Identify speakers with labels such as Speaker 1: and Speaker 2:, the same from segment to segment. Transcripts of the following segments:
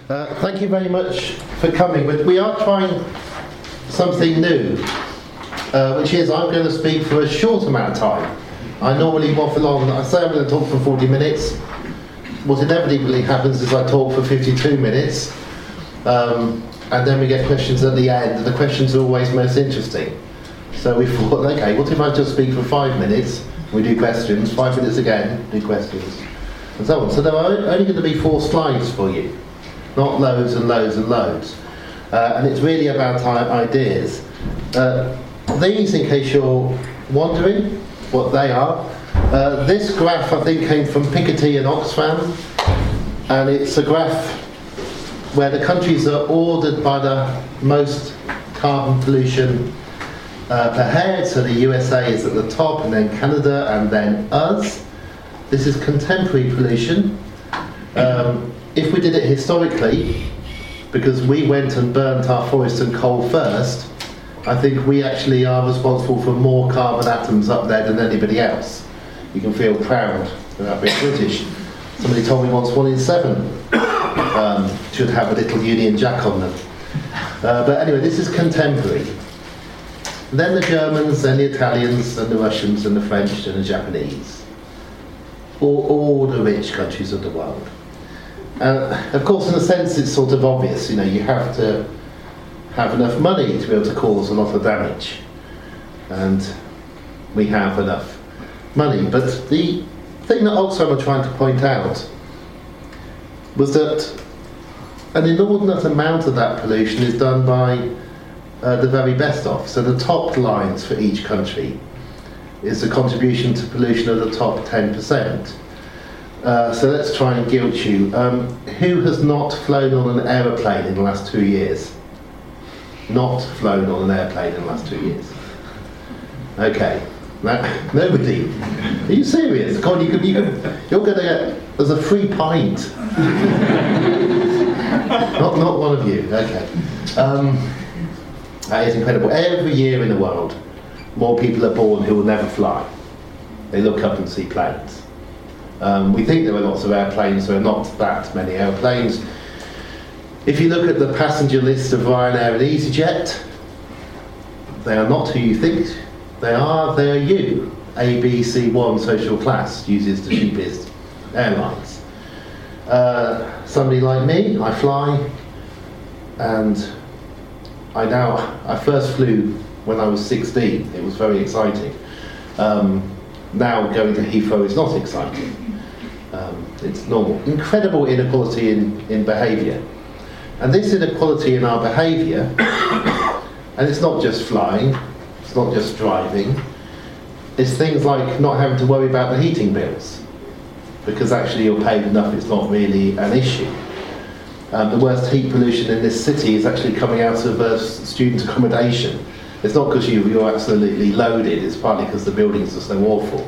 Speaker 1: Thank you very much for coming. We are trying something new, which is I'm going to speak for a short amount of time. I normally waffle on. I say I'm going to talk for 40 minutes. What inevitably happens is I talk for 52 minutes, and then we get questions at the end, and the questions are always most interesting. So we thought, okay, what if I just speak for 5 minutes, we do questions, 5 minutes again, do questions, and so on. So there are only going to be 4 slides for you, not loads and loads and loads. And it's really about ideas. These, in case you're wondering what they are, this graph I think came from Piketty and Oxfam, and it's a graph where the countries are ordered by the most carbon pollution per head. So the USA is at the top, and then Canada, and then us. This is contemporary pollution. If we did it historically, because we went and burnt our forests and coal first, I think we actually are responsible for more carbon atoms up there than anybody else. You can feel proud about being British. Somebody told me once 1 in 7 should have a little Union Jack on them. But anyway, this is contemporary. Then the Germans, then the Italians, and the Russians, and the French, and the Japanese. All the rich countries of the world. Of course, in a sense, it's sort of obvious. You know, you have to have enough money to be able to cause a lot of damage. And we have enough money. But the thing that Oxfam are trying to point out was that an inordinate amount of that pollution is done by the very best of. So the top lines for each country is the contribution to pollution of the top 10%. So let's try and guilt you. Who has not flown on an aeroplane in the last 2 years? Not flown on an airplane in the last 2 years. Okay. Nobody. Are you serious? Come on, you're going to get, there's a free pint. not one of you. Okay. That is incredible. Every year in the world, more people are born who will never fly. They look up and see planes. We think there are lots of airplanes. There are not that many airplanes. If you look at the passenger list of Ryanair and EasyJet, they are not who you think they are you. A, B, C1 social class uses the cheapest airlines. Somebody like me, I fly, and I first flew when I was 16. It was very exciting. Now going to Heathrow is not exciting. It's normal. Incredible inequality in behaviour. And this inequality in our behaviour, and it's not just flying, it's not just driving, it's things like not having to worry about the heating bills, because actually you're paid enough, it's not really an issue. The worst heat pollution in this city is actually coming out of student accommodation. It's not because you're absolutely loaded, it's partly because the buildings are so awful.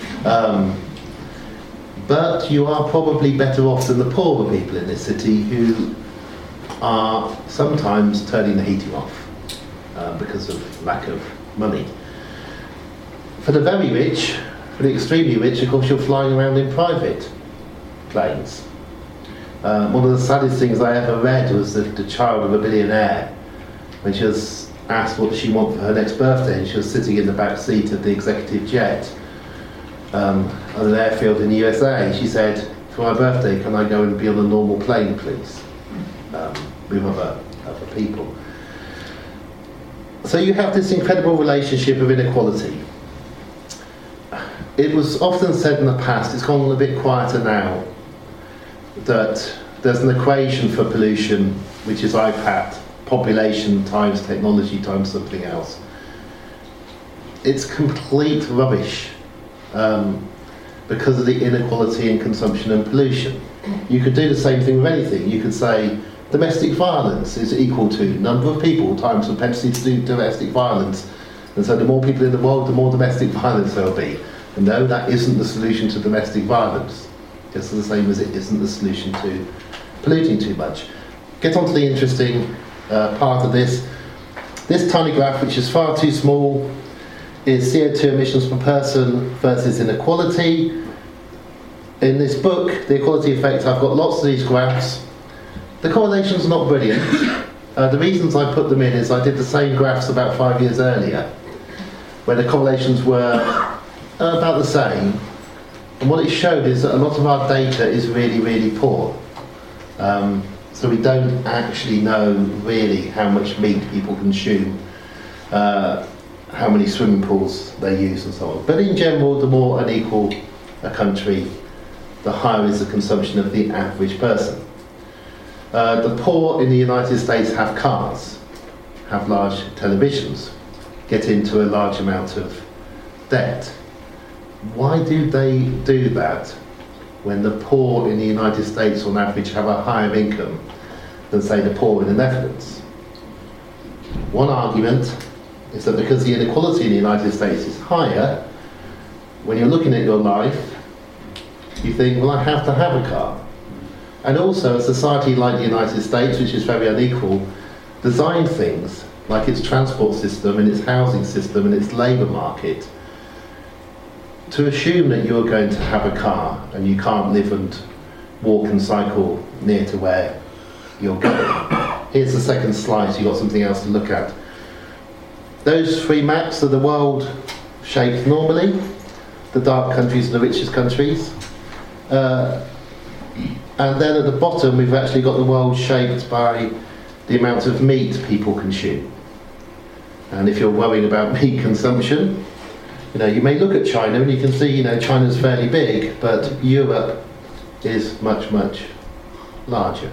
Speaker 1: But you are probably better off than the poorer people in this city who are sometimes turning the heating off because of lack of money. For the very rich, for the extremely rich, of course, you're flying around in private planes. One of the saddest things I ever read was the child of a billionaire, when she was asked what she wanted for her next birthday, and she was sitting in the back seat of the executive jet on an airfield in the USA. She said, "For my birthday, can I go and be on a normal plane, please?" With other people. So you have this incredible relationship of inequality. It was often said in the past, it's gone a bit quieter now, that there's an equation for pollution, which is IPAT, population times technology times something else. It's complete rubbish because of the inequality in consumption and pollution. You could do the same thing with anything. You could say domestic violence is equal to number of people times the propensity to do domestic violence. And so the more people in the world, the more domestic violence there will be. And no, that isn't the solution to domestic violence. Just the same as it isn't the solution to polluting too much. Get on to the interesting part of this. This tiny graph, which is far too small, is CO2 emissions per person versus inequality. In this book, The Equality Effect, I've got lots of these graphs. The correlations are not brilliant. The reasons I put them in is I did the same graphs about 5 years earlier, where the correlations were about the same. And what it showed is that a lot of our data is really, really poor. So we don't actually know really how much meat people consume, how many swimming pools they use and so on. But in general, the more unequal a country, the higher is the consumption of the average person. The poor in the United States have cars, have large televisions, get into a large amount of debt. Why do they do that when the poor in the United States on average have a higher income than, say, the poor in the Netherlands? One argument is that because the inequality in the United States is higher, when you're looking at your life, you think, well, I have to have a car. And also a society like the United States, which is very unequal, designed things like its transport system and its housing system and its labour market to assume that you're going to have a car and you can't live and walk and cycle near to where you're going. Here's the second slide, so you've got something else to look at. Those three maps are the world shaped normally. The dark countries are the richest countries. And then at the bottom, we've actually got the world shaped by the amount of meat people consume. And if you're worrying about meat consumption, you may look at China and you can see, China's fairly big, but Europe is much, much larger.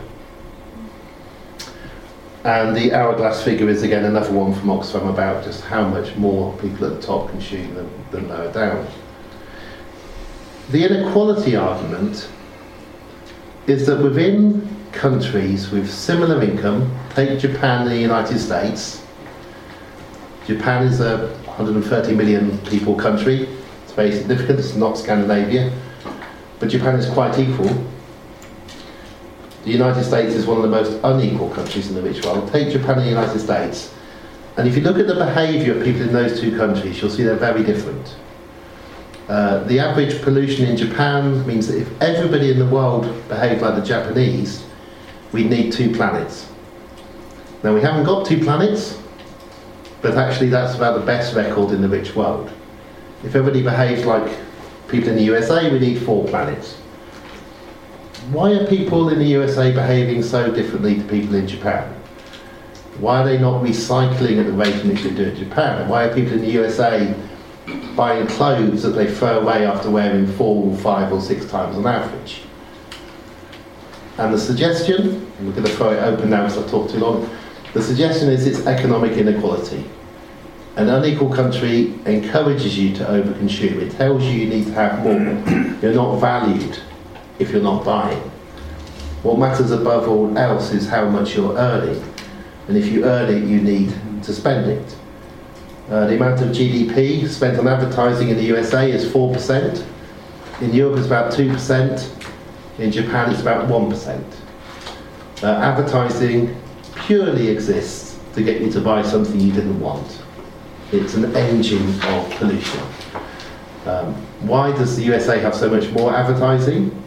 Speaker 1: And the hourglass figure is again another one from Oxfam about just how much more people at the top consume than lower down. The inequality argument is that within countries with similar income, take Japan and the United States. Japan is a 130 million people country. It's very significant, it's not Scandinavia, but Japan is quite equal. The United States is one of the most unequal countries in the rich world. Take Japan and the United States, and if you look at the behaviour of people in those two countries, you'll see they're very different. The average pollution in Japan means that if everybody in the world behaved like the Japanese, we'd need 2 planets. Now, we haven't got 2 planets, but actually that's about the best record in the rich world. If everybody behaved like people in the USA, we need 4 planets. Why are people in the USA behaving so differently to people in Japan? Why are they not recycling at the rate in which they do in Japan? Why are people in the USA buying clothes that they throw away after wearing 4 or 5 or 6 times on average? And the suggestion, and we're going to throw it open now because I've talked too long, the suggestion is it's economic inequality. An unequal country encourages you to overconsume. It tells you you need to have more. You're not valued if you're not buying. What matters above all else is how much you're earning. And if you earn it, you need to spend it. The amount of GDP spent on advertising in the USA is 4%. In Europe it's about 2%. In Japan it's about 1%. Advertising purely exists to get you to buy something you didn't want. It's an engine of pollution. Why does the USA have so much more advertising?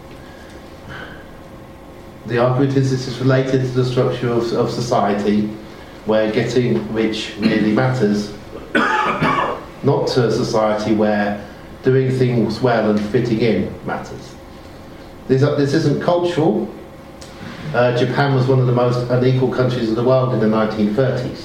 Speaker 1: The argument is this is related to the structure of society where getting rich really matters, not to a society where doing things well and fitting in matters. This isn't cultural. Japan was one of the most unequal countries of the world in the 1930s.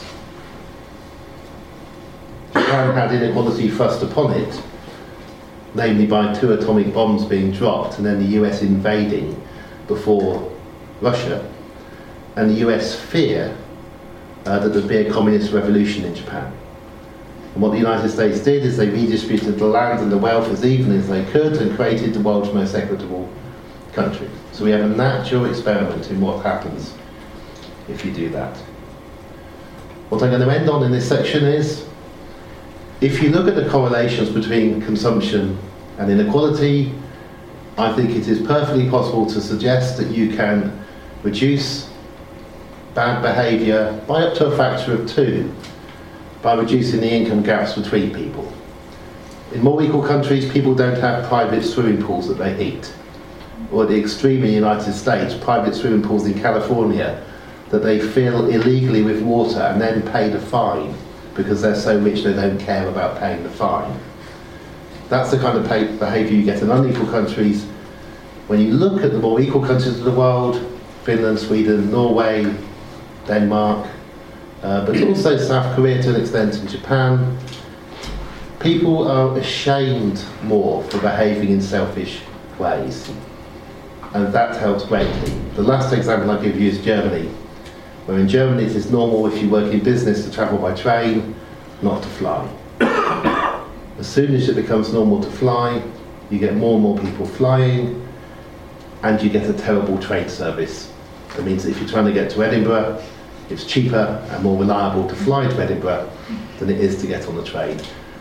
Speaker 1: Japan had inequality thrust upon it, namely by 2 atomic bombs being dropped and then the US invading before Russia, and the US fear that there'd be a communist revolution in Japan. And what the United States did is they redistributed the land and the wealth as evenly as they could and created the world's most equitable country. So we have a natural experiment in what happens if you do that. What I'm going to end on in this section is, if you look at the correlations between consumption and inequality, I think it is perfectly possible to suggest that you can reduce bad behaviour by up to a factor of 2 by reducing the income gaps between people. In more equal countries, people don't have private swimming pools that they heat, or the extreme in the United States, private swimming pools in California, that they fill illegally with water and then pay the fine because they're so rich they don't care about paying the fine. That's the kind of behaviour you get in unequal countries. When you look at the more equal countries of the world, Finland, Sweden, Norway, Denmark, but also South Korea to an extent, and Japan, people are ashamed more for behaving in selfish ways. And that helps greatly. The last example I'll give you is Germany, where in Germany it is normal if you work in business to travel by train, not to fly. As soon as it becomes normal to fly, you get more and more people flying, and you get a terrible train service. That means that if you're trying to get to Edinburgh, it's cheaper and more reliable to fly to Edinburgh than it is to get on the train.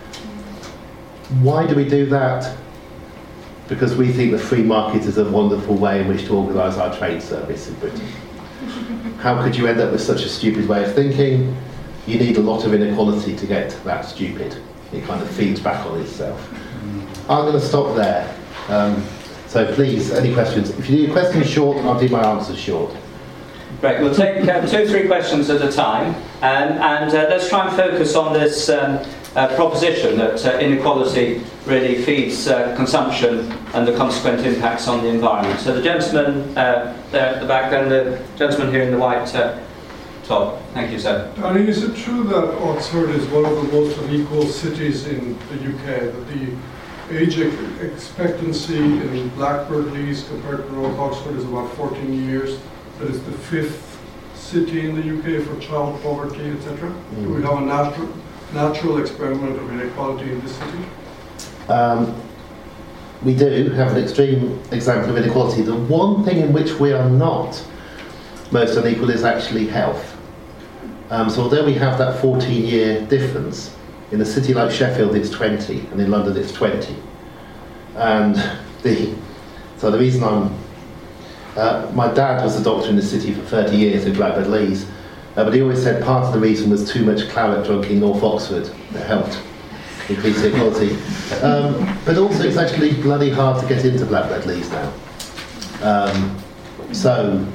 Speaker 1: Why do we do that? Because we think the free market is a wonderful way in which to organise our train service in Britain. How could you end up with such a stupid way of thinking? You need a lot of inequality to get that stupid. It kind of feeds back on itself. I'm going to stop there. So please, any questions? If you do your questions short, I'll do my answers short.
Speaker 2: Great, we'll take 2 or 3 questions at a time, and let's try and focus on this proposition that inequality really feeds consumption and the consequent impacts on the environment. So the gentleman there at the back, then the gentleman here in the white top. Thank you, sir.
Speaker 3: Danny, is it true that Oxford is one of the most unequal cities in the UK, that the age expectancy in Blackbird Leys compared to North Oxford is about 14 years, that it's the 5th city in the UK for child poverty, etc.? Do we have a natural experiment of inequality in this city?
Speaker 1: We do have an extreme example of inequality. The one thing in which we are not most unequal is actually health. So although we have that 14-year difference, in a city like Sheffield it's 20, and in London it's 20. And so the reason my dad was a doctor in the city for 30 years in Blackbird Leys, but he always said part of the reason was too much claret drunk in North Oxford that helped increase the equality. But also it's actually bloody hard to get into Blackbird Leys now. So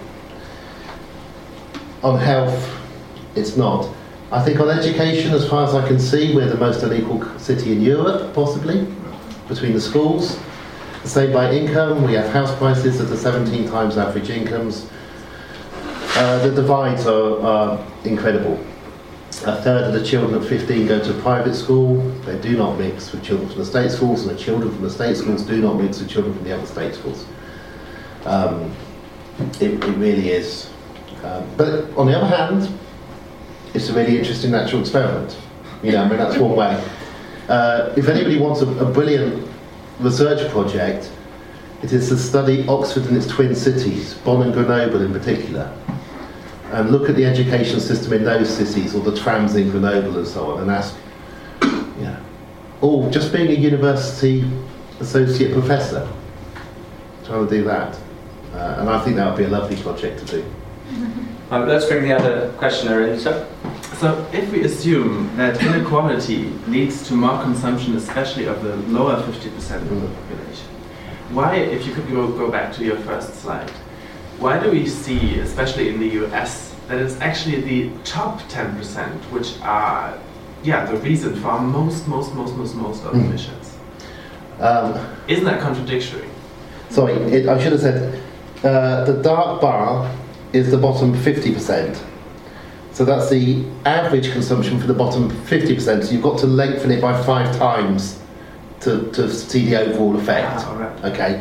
Speaker 1: on health, it's not. I think on education, as far as I can see, we're the most unequal city in Europe, possibly, between the schools. The same by income, we have house prices that are 17 times average incomes. The divides are incredible. A third of the children at 15 go to private school. They do not mix with children from the state schools, and the children from the state schools do not mix with children from the other state schools. It really is. But on the other hand, it's a really interesting natural experiment. You know, I mean, that's one way. If anybody wants a brilliant research project, it is to study Oxford and its twin cities, Bonn and Grenoble in particular, and look at the education system in those cities, or the trams in Grenoble and so on, and ask, just being a university associate professor, trying to do that. And I think that would be a lovely project to do.
Speaker 2: Let's bring the other questioner in, sir.
Speaker 4: So if we assume that inequality leads to more consumption, especially of the lower 50% of the population, why, if you could go back to your first slide, why do we see, especially in the US, that it's actually the top 10% which are the reason for most of emissions? Isn't that contradictory?
Speaker 1: Sorry, I should have said, the dark bar is the bottom 50%. So that's the average consumption for the bottom 50%. So you've got to lengthen it by 5 times to see the overall effect.
Speaker 4: Right.
Speaker 1: Okay.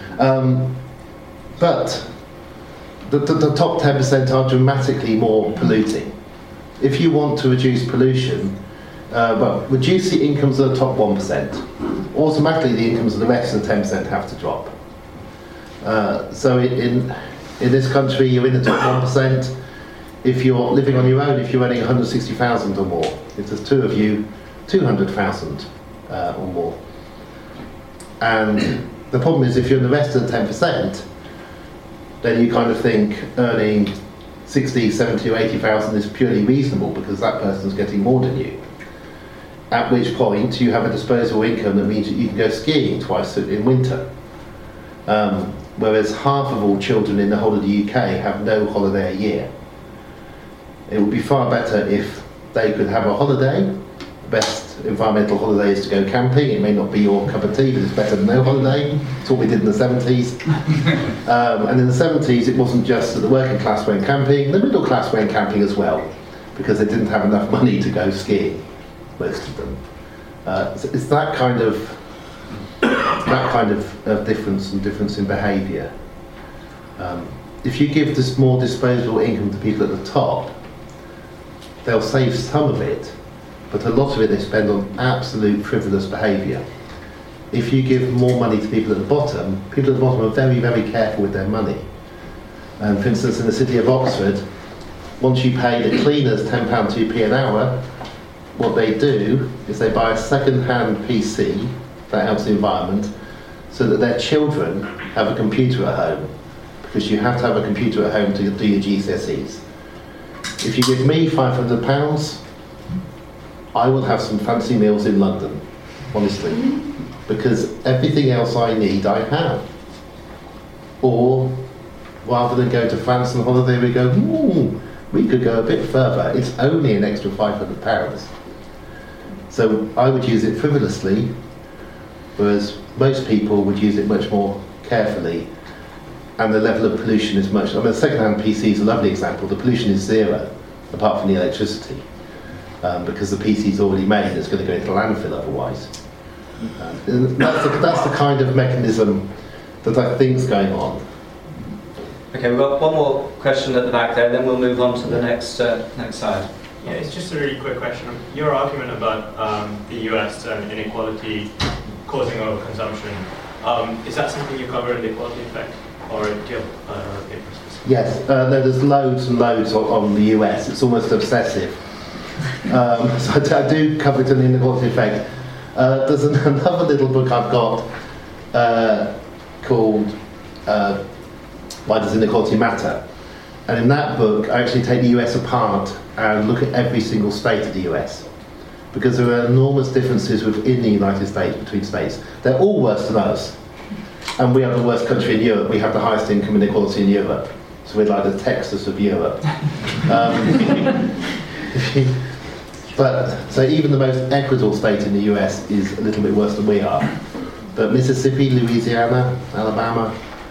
Speaker 1: But the top 10% are dramatically more polluting. If you want to reduce pollution, reduce the incomes of the top 1%. Automatically the incomes of the rest of the 10% have to drop. So in this country, you're in the top 1%. If you're living on your own, if you're earning 160,000 or more, if there's 2 of you, 200,000 or more. And the problem is, if you're in the rest of the 10%, then you kind of think earning 60, 70 or 80,000 is purely reasonable because that person's getting more than you. At which point you have a disposable income that means that you can go skiing twice in winter. whereas half of all children in the whole of the UK have no holiday a year. It would be far better if they could have a holiday. The best environmental holiday is to go camping. It may not be your cup of tea, but it's better than no holiday. It's what we did in the 70s. And in the 70s, it wasn't just that the working class went camping, the middle class went camping as well, because they didn't have enough money to go skiing, most of them. So it's that kind of difference and difference in behaviour. If you give this more disposable income to people at the top, they'll save some of it, but a lot of it they spend on absolute frivolous behaviour. If you give more money to people at the bottom are very, very careful with their money. For instance, in the city of Oxford, once you pay the cleaners £10 2p an hour, what they do is they buy a second-hand PC that helps the environment, so that their children have a computer at home, because you have to have a computer at home to do your GCSEs. If you give me £500, I will have some fancy meals in London, honestly, because everything else I need I have. Or rather than go to France on holiday, we go, we could go a bit further. It's only an extra £500. So I would use it frivolously, whereas most people would use it much more carefully. And the level of pollution is much... I mean, a second-hand PC is a lovely example. The pollution is zero, apart from the electricity, because the PC is already made and it's going to go into landfill otherwise. That's the kind of mechanism that I think is going on.
Speaker 2: Okay, we've got one more question at the back there, then we'll move on to the next slide.
Speaker 5: Yeah, it's just a really quick question. Your argument about the US and inequality causing overconsumption, is that something you cover in the equality effect? Or do you have papers?
Speaker 1: Yes, there's loads and loads on the US. It's almost obsessive. So I do cover it in the inequality effect. There's another little book I've got called Why Does Inequality Matter? And in that book, I actually take the US apart and look at every single state of the US. Because there are enormous differences within the United States between states. They're all worse than us. And we are the worst country in Europe. We have the highest income inequality in Europe. So we're like the Texas of Europe. So even the most equitable state in the US is a little bit worse than we are. But Mississippi, Louisiana, Alabama,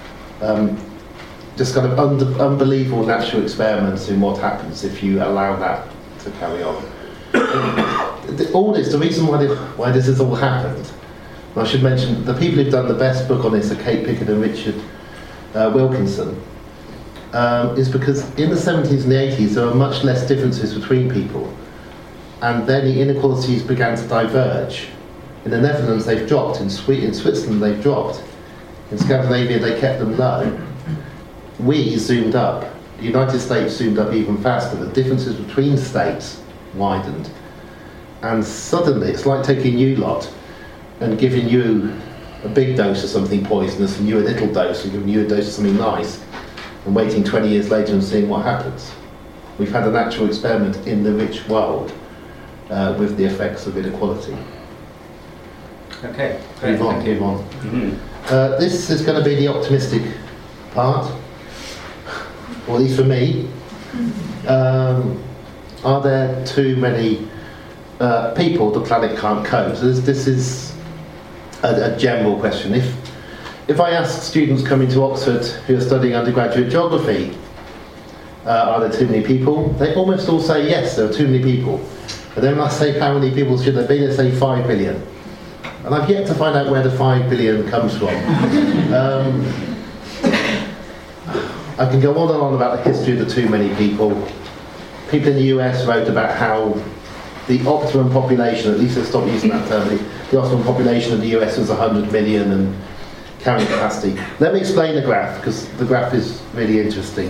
Speaker 1: just kind of unbelievable natural experiments in what happens if you allow that to carry on. All this, the reason why this has all happened, I should mention, the people who've done the best book on this are Kate Pickett and Richard Wilkinson, is because in the 70s and the 80s there were much less differences between people, and then the inequalities began to diverge. In the Netherlands they've dropped, in Switzerland they've dropped, in Scandinavia they kept them low. We zoomed up, the United States zoomed up even faster, the differences between states widened, and suddenly it's like taking you lot and giving you a big dose of something poisonous and you a little dose, and giving you a dose of something nice, and waiting 20 years later and seeing what happens. We've had an actual experiment in the rich world with the effects of inequality.
Speaker 2: Okay, great.
Speaker 1: Move on. Mm-hmm. This is going to be the optimistic part, or at least for me. Are there too many people the planet can't cope? So this is a general question. If I ask students coming to Oxford who are studying undergraduate geography, are there too many people? They almost all say yes, there are too many people. And then when I say how many people should there be, they say 5 billion. And I've yet to find out where the 5 billion comes from. I can go on and on about the history of the too many people. People in the US wrote about how the optimum population, at least let's stop using that term, the optimum population of the US was 100 million and carrying capacity. Let me explain the graph, because the graph is really interesting.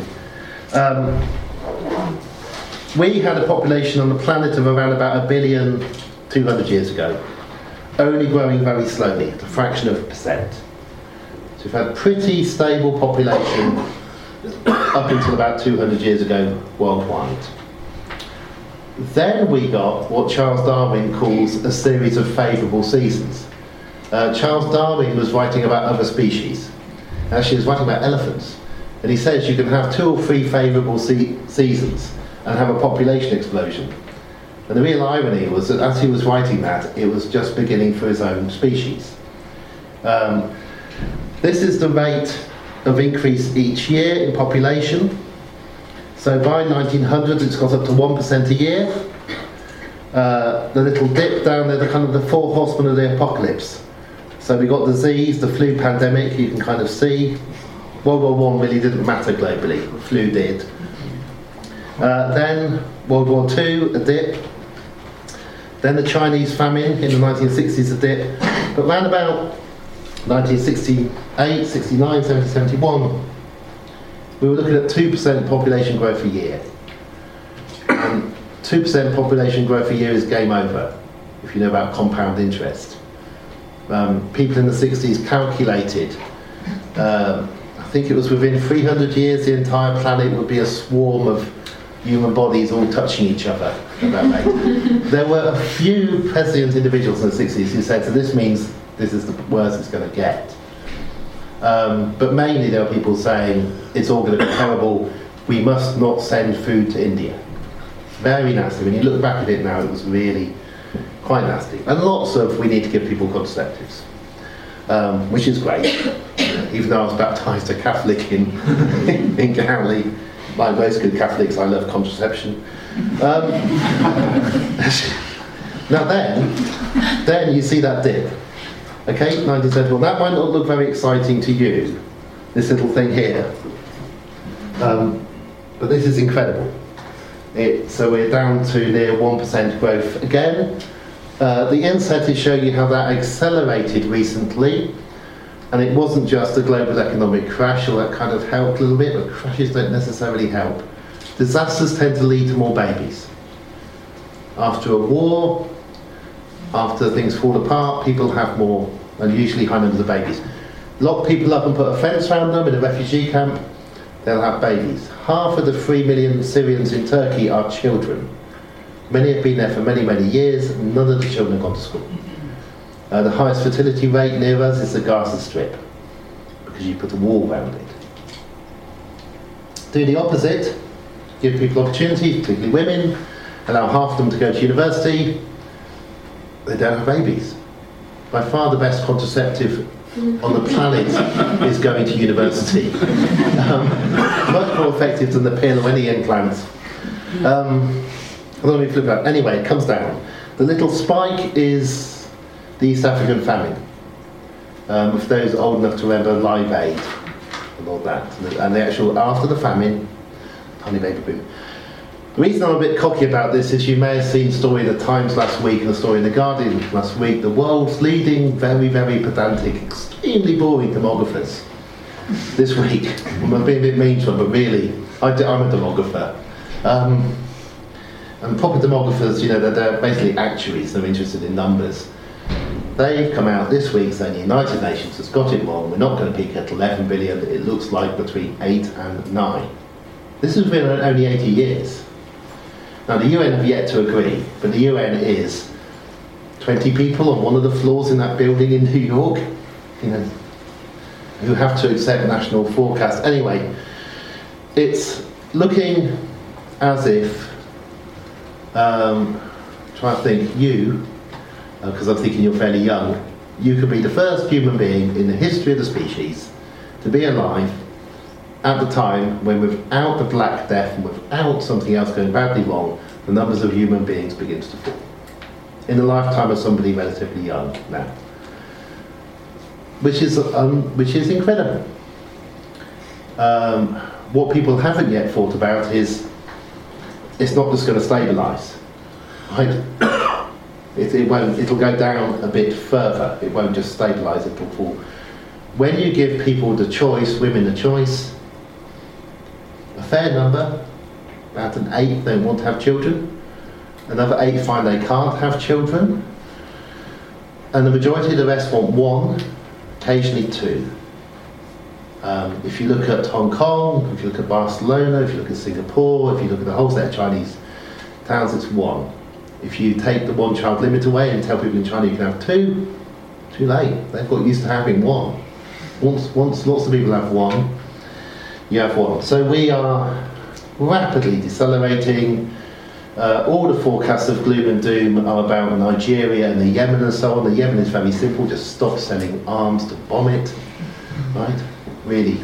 Speaker 1: We had a population on the planet of around about 1 billion 200 years ago, only growing very slowly, at a fraction of a percent. So we've had a pretty stable population up until about 200 years ago worldwide. Then we got what Charles Darwin calls a series of favourable seasons. Charles Darwin was writing about other species, Actually, he was writing about elephants. And he says you can have 2 or 3 favourable seasons and have a population explosion. And the real irony was that as he was writing that, it was just beginning for his own species. This is the rate of increase each year in population. So by 1900 it's got up to 1% a year. The little dip down there, the kind of the 4 horsemen of the apocalypse. So we got disease, the flu pandemic, you can kind of see. World War I really didn't matter globally, flu did. Then World War II, a dip. Then the Chinese famine in the 1960s, a dip. But around about 1968, 69, 70, 71, we were looking at 2% population growth a year. And 2% population growth a year is game over, if you know about compound interest. People in the 60s calculated, I think it was within 300 years the entire planet would be a swarm of human bodies all touching each other at that rate. There were a few prescient individuals in the 60s who said, so this means this is the worst it's going to get. But mainly there were people saying, it's all going to be terrible, we must not send food to India. Very nasty. When you look back at it now, it was really quite nasty. And lots of, we need to give people contraceptives, which is great. Even though I was baptised a Catholic in Cowley, like most good Catholics, I love contraception. Now then you see that dip. Okay, 1971. That might not look very exciting to you, this little thing here. But this is incredible. So we're down to near 1% growth again. The inset is showing you how that accelerated recently. And it wasn't just a global economic crash, or that kind of helped a little bit, but crashes don't necessarily help. Disasters tend to lead to more babies. After a war, after things fall apart, people have more, and usually high numbers of babies. Lock people up and put a fence around them in a refugee camp, they'll have babies. Half of the 3 million Syrians in Turkey are children. Many have been there for many, many years, none of the children have gone to school. The highest fertility rate near us is the Gaza Strip, because you put a wall around it. Do the opposite, give people opportunities, particularly women, allow half of them to go to university, they don't have babies. By far the best contraceptive on the planet is going to university. Much more effective than the pill or any implants. Let me flip out. Anyway, it comes down. The little spike is the East African famine. For those old enough to remember Live Aid and all that. And the actual, after the famine, tiny baby boom. The reason I'm a bit cocky about this is you may have seen a story in the Times last week and a story in the Guardian last week. The world's leading, very, very pedantic, extremely boring demographers this week. I'm being a bit mean to them, but really, I'm a demographer. And proper demographers, you know, they're basically actuaries, they're interested in numbers. They've come out this week saying the United Nations has got it wrong, we're not going to peak at 11 billion, it looks like between 8 and 9. This has been only 80 years. Now the UN have yet to agree, but the UN is 20 people on one of the floors in that building in New York, you know, who have to accept national forecast. Anyway, it's looking as if, try to think, you, because I'm thinking you're fairly young, you could be the first human being in the history of the species to be alive at the time when, without the Black Death and without something else going badly wrong, the numbers of human beings begins to fall. In the lifetime of somebody relatively young now. Which is incredible. What people haven't yet thought about is, it's not just going to stabilise. Right? It'll go down a bit further. It won't just stabilise, it'll fall. When you give people the choice, women the choice, a fair number, about an 8 don't want to have children, another 8 find they can't have children, and the majority of the rest want 1, occasionally 2. If you look at Hong Kong, if you look at Barcelona, if you look at Singapore, if you look at the whole set of Chinese towns, it's 1. If you take the 1-child limit away and tell people in China you can have 2, too late. They've got used to having 1. Once lots of people have one, you have one. So we are rapidly decelerating. All the forecasts of gloom and doom are about Nigeria and the Yemen and so on. The Yemen is very simple, just stop selling arms to bomb it, right? Really.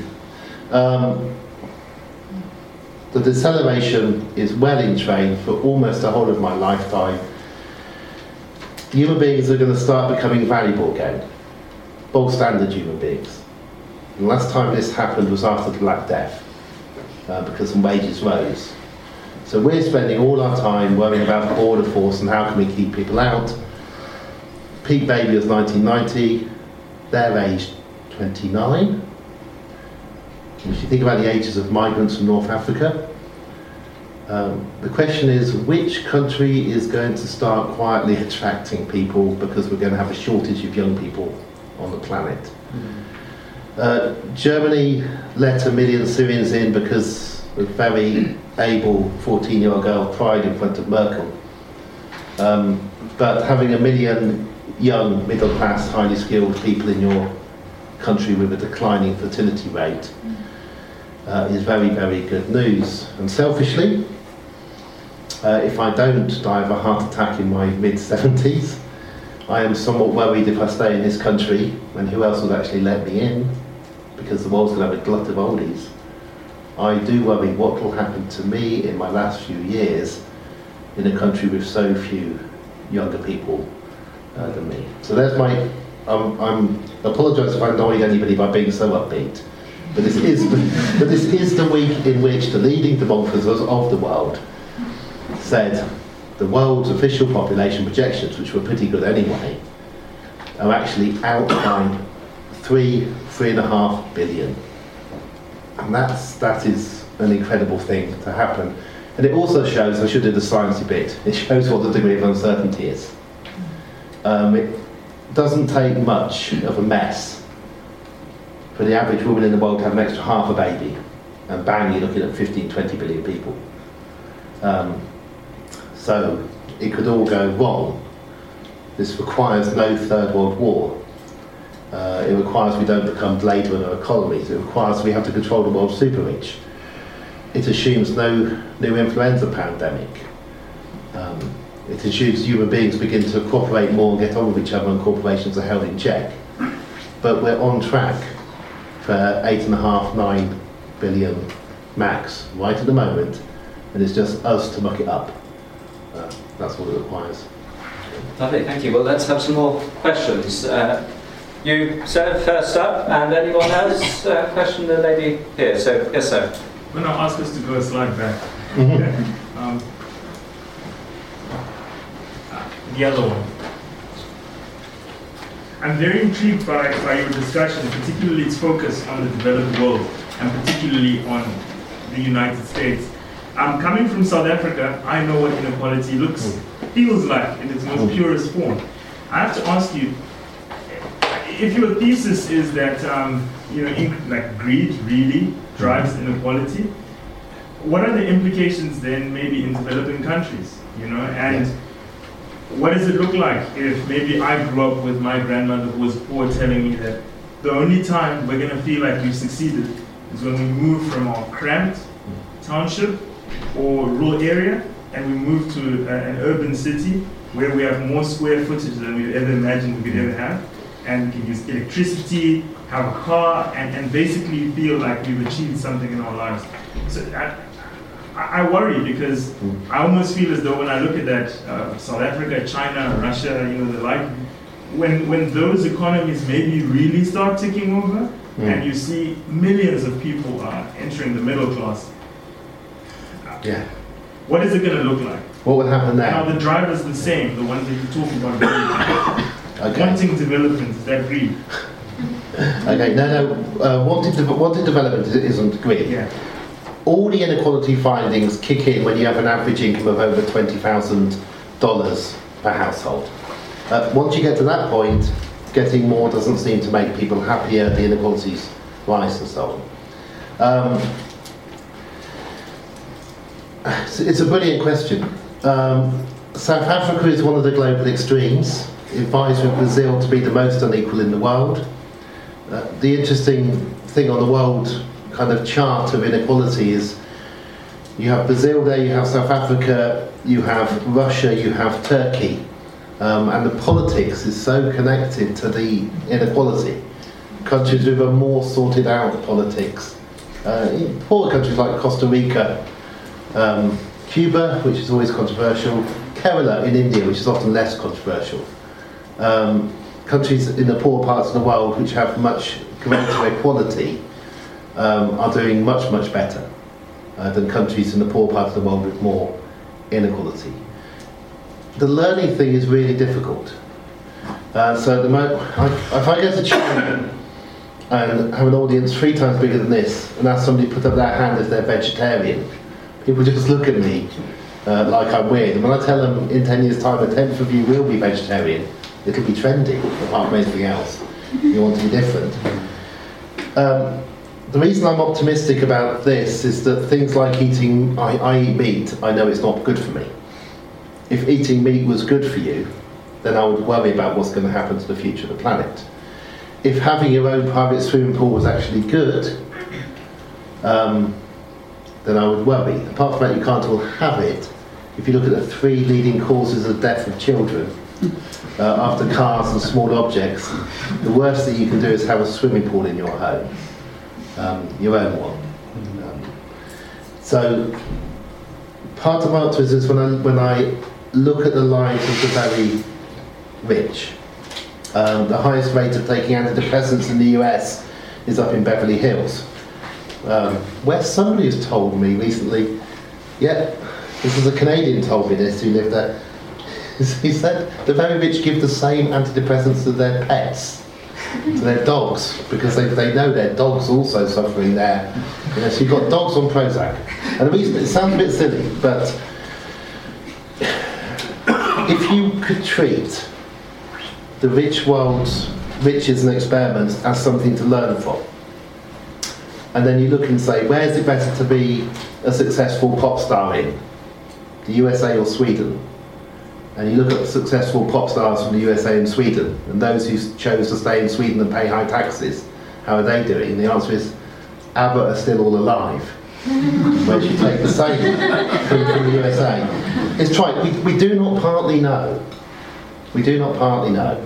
Speaker 1: The deceleration is well in train for almost the whole of my lifetime. Human beings are going to start becoming valuable again. Bog standard human beings. The last time this happened was after the Black Death, because the wages rose. So we're spending all our time worrying about the border force and how can we keep people out. Peak baby was 1990, they're aged 29. If you think about the ages of migrants from North Africa, the question is, which country is going to start quietly attracting people, because we're going to have a shortage of young people on the planet. Germany let 1 million Syrians in because a very able 14-year-old girl cried in front of Merkel. But having 1 million young, middle-class, highly skilled people in your country with a declining fertility rate is very, very good news. And selfishly, if I don't die of a heart attack in my mid-70s, I am somewhat worried if I stay in this country, and who else would actually let me in, because the world's going to have a glut of oldies. I do worry what will happen to me in my last few years in a country with so few younger people than me. So there's my, I'm apologise if I annoyed anybody by being so upbeat, but this is the week in which the leading demographers of the world said the world's official population projections, which were pretty good anyway, are actually out by 3.5 billion. And that is an incredible thing to happen. And it also shows, I should do the sciencey bit, it shows what the degree of uncertainty is. It doesn't take much of a mess for the average woman in the world to have an extra half a baby, and bang, you're looking at 15-20 billion people. So it could all go wrong. This requires no third world war. It requires we don't become Blade Runner economies. It requires we have to control the world's super rich. It assumes no new influenza pandemic. It assumes human beings begin to cooperate more and get on with each other, and corporations are held in check. But we're on track for 8.5, 9 billion max right at the moment, and it's just us to muck it up. That's what it requires.
Speaker 2: Lovely, thank you. Well, let's have some more questions. You, sir, first up, and anyone else? Question the lady here. So, yes, sir.
Speaker 6: I'm going to ask us to go a slide back. The other one. I'm very intrigued by your discussion, particularly its focus on the developed world, and particularly on the United States. Coming from South Africa, I know what inequality feels like in its most purest form. I have to ask you, if your thesis is that like greed really drives inequality, what are the implications then maybe in developing countries? And what does it look like if maybe I grew up with my grandmother who was poor telling me that the only time we're going to feel like we've succeeded is when we move from our cramped township or rural area and we move to an urban city where we have more square footage than we've ever imagined we could ever have, and we can use electricity, have a car, and basically feel like we've achieved something in our lives. So I worry, because I almost feel as though when I look at that, South Africa, China, Russia, the like, when those economies maybe really start ticking over, and you see millions of people entering the middle class, what is it going to look like?
Speaker 1: What would happen there?
Speaker 6: Are the drivers the same, the ones that you're talking about? Wanting development, is that greed?
Speaker 1: Okay, no, wanted development isn't greed.
Speaker 6: Yeah.
Speaker 1: All the inequality findings kick in when you have an average income of over $20,000 per household. Once you get to that point, getting more doesn't seem to make people happier, the inequalities rise and so on. It's a brilliant question. South Africa is one of the global extremes. It vies with Brazil to be the most unequal in the world. The interesting thing on the world kind of chart of inequality is you have Brazil there, you have South Africa, you have Russia, you have Turkey, and the politics is so connected to the inequality. Countries with a more sorted out politics, poorer countries like Costa Rica, Cuba, which is always controversial, Kerala in India, which is often less controversial. Countries in the poor parts of the world which have much greater equality are doing much, much better than countries in the poor parts of the world with more inequality. The learning thing is really difficult. So at the moment, if I go to China and have an audience 3 times bigger than this and ask somebody to put up their hand as they're vegetarian, people just look at me like I'm weird. And when I tell them in 10 years' time a 10th of you will be vegetarian, it'll be trendy, apart from anything else. You want to be different. The reason I'm optimistic about this is that things like eating, I eat meat, I know it's not good for me. If eating meat was good for you, then I would worry about what's going to happen to the future of the planet. If having your own private swimming pool was actually good, then I would worry. Apart from that, you can't all have it. If you look at the 3 leading causes of death of children, after cars and small objects, the worst thing you can do is have a swimming pool in your home, your own one. So part of my optimism is when I look at the lives of the very rich. The highest rate of taking antidepressants in the US is up in Beverly Hills, where somebody has told me recently, yeah, this is a Canadian told me this who lived there. He said the very rich give the same antidepressants to their pets, to their dogs, because they know their dog's also suffering there. You know, so you've got dogs on Prozac. And the reason, it sounds a bit silly, but if you could treat the rich world's riches and experiments as something to learn from, and then you look and say, where is it better to be a successful pop star in? The USA or Sweden? And you look at successful pop stars from the USA and Sweden, and those who chose to stay in Sweden and pay high taxes, how are they doing? And the answer is, ABBA are still all alive. Where should you take the same from the USA? It's right, we do not partly know. We do not partly know.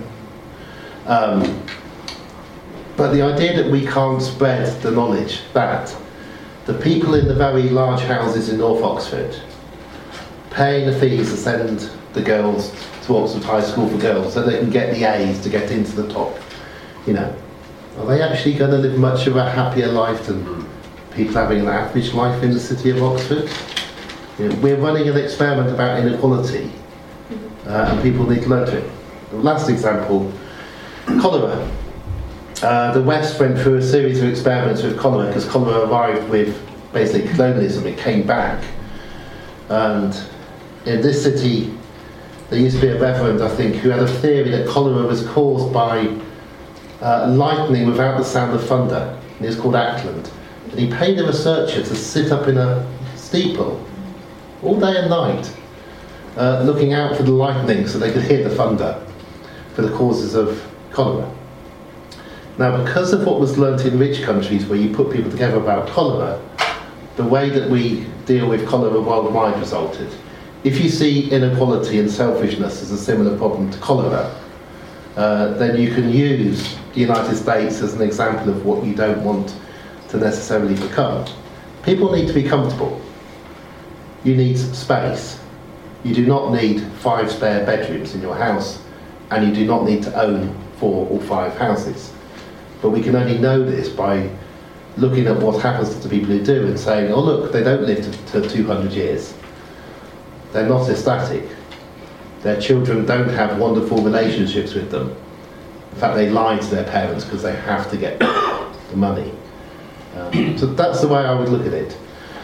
Speaker 1: But the idea that we can't spread the knowledge that the people in the very large houses in North Oxford paying the fees to send the girls to Oxford High School for Girls so they can get the A's to get into the top, you know, are they actually going to live much of a happier life than people having an average life in the city of Oxford? You know, we're running an experiment about inequality, and people need to learn to it. The last example, cholera. The West went through a series of experiments with cholera because cholera arrived with basically colonialism. It came back, and in this city there used to be a reverend, I think, who had a theory that cholera was caused by lightning without the sound of thunder. He was called Ackland, and he paid a researcher to sit up in a steeple all day and night looking out for the lightning so they could hear the thunder for the causes of cholera. Now, because of what was learnt in rich countries where you put people together about cholera, the way that we deal with cholera worldwide resulted. If you see inequality and selfishness as a similar problem to cholera, then you can use the United States as an example of what you don't want to necessarily become. People need to be comfortable. You need space. You do not need 5 spare bedrooms in your house, and you do not need to own 4 or 5 houses. But we can only know this by looking at what happens to the people who do and saying, oh look, they don't live to 200 years. They're not ecstatic. Their children don't have wonderful relationships with them. In fact, they lie to their parents because they have to get the money. So that's the way I would look at it.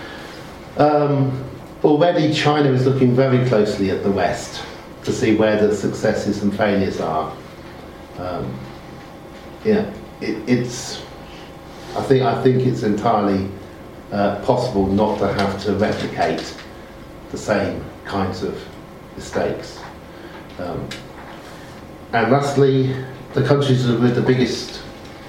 Speaker 1: Already China is looking very closely at the West to see where the successes and failures are. I think it's entirely possible not to have to replicate the same kinds of mistakes. And lastly, the countries with the biggest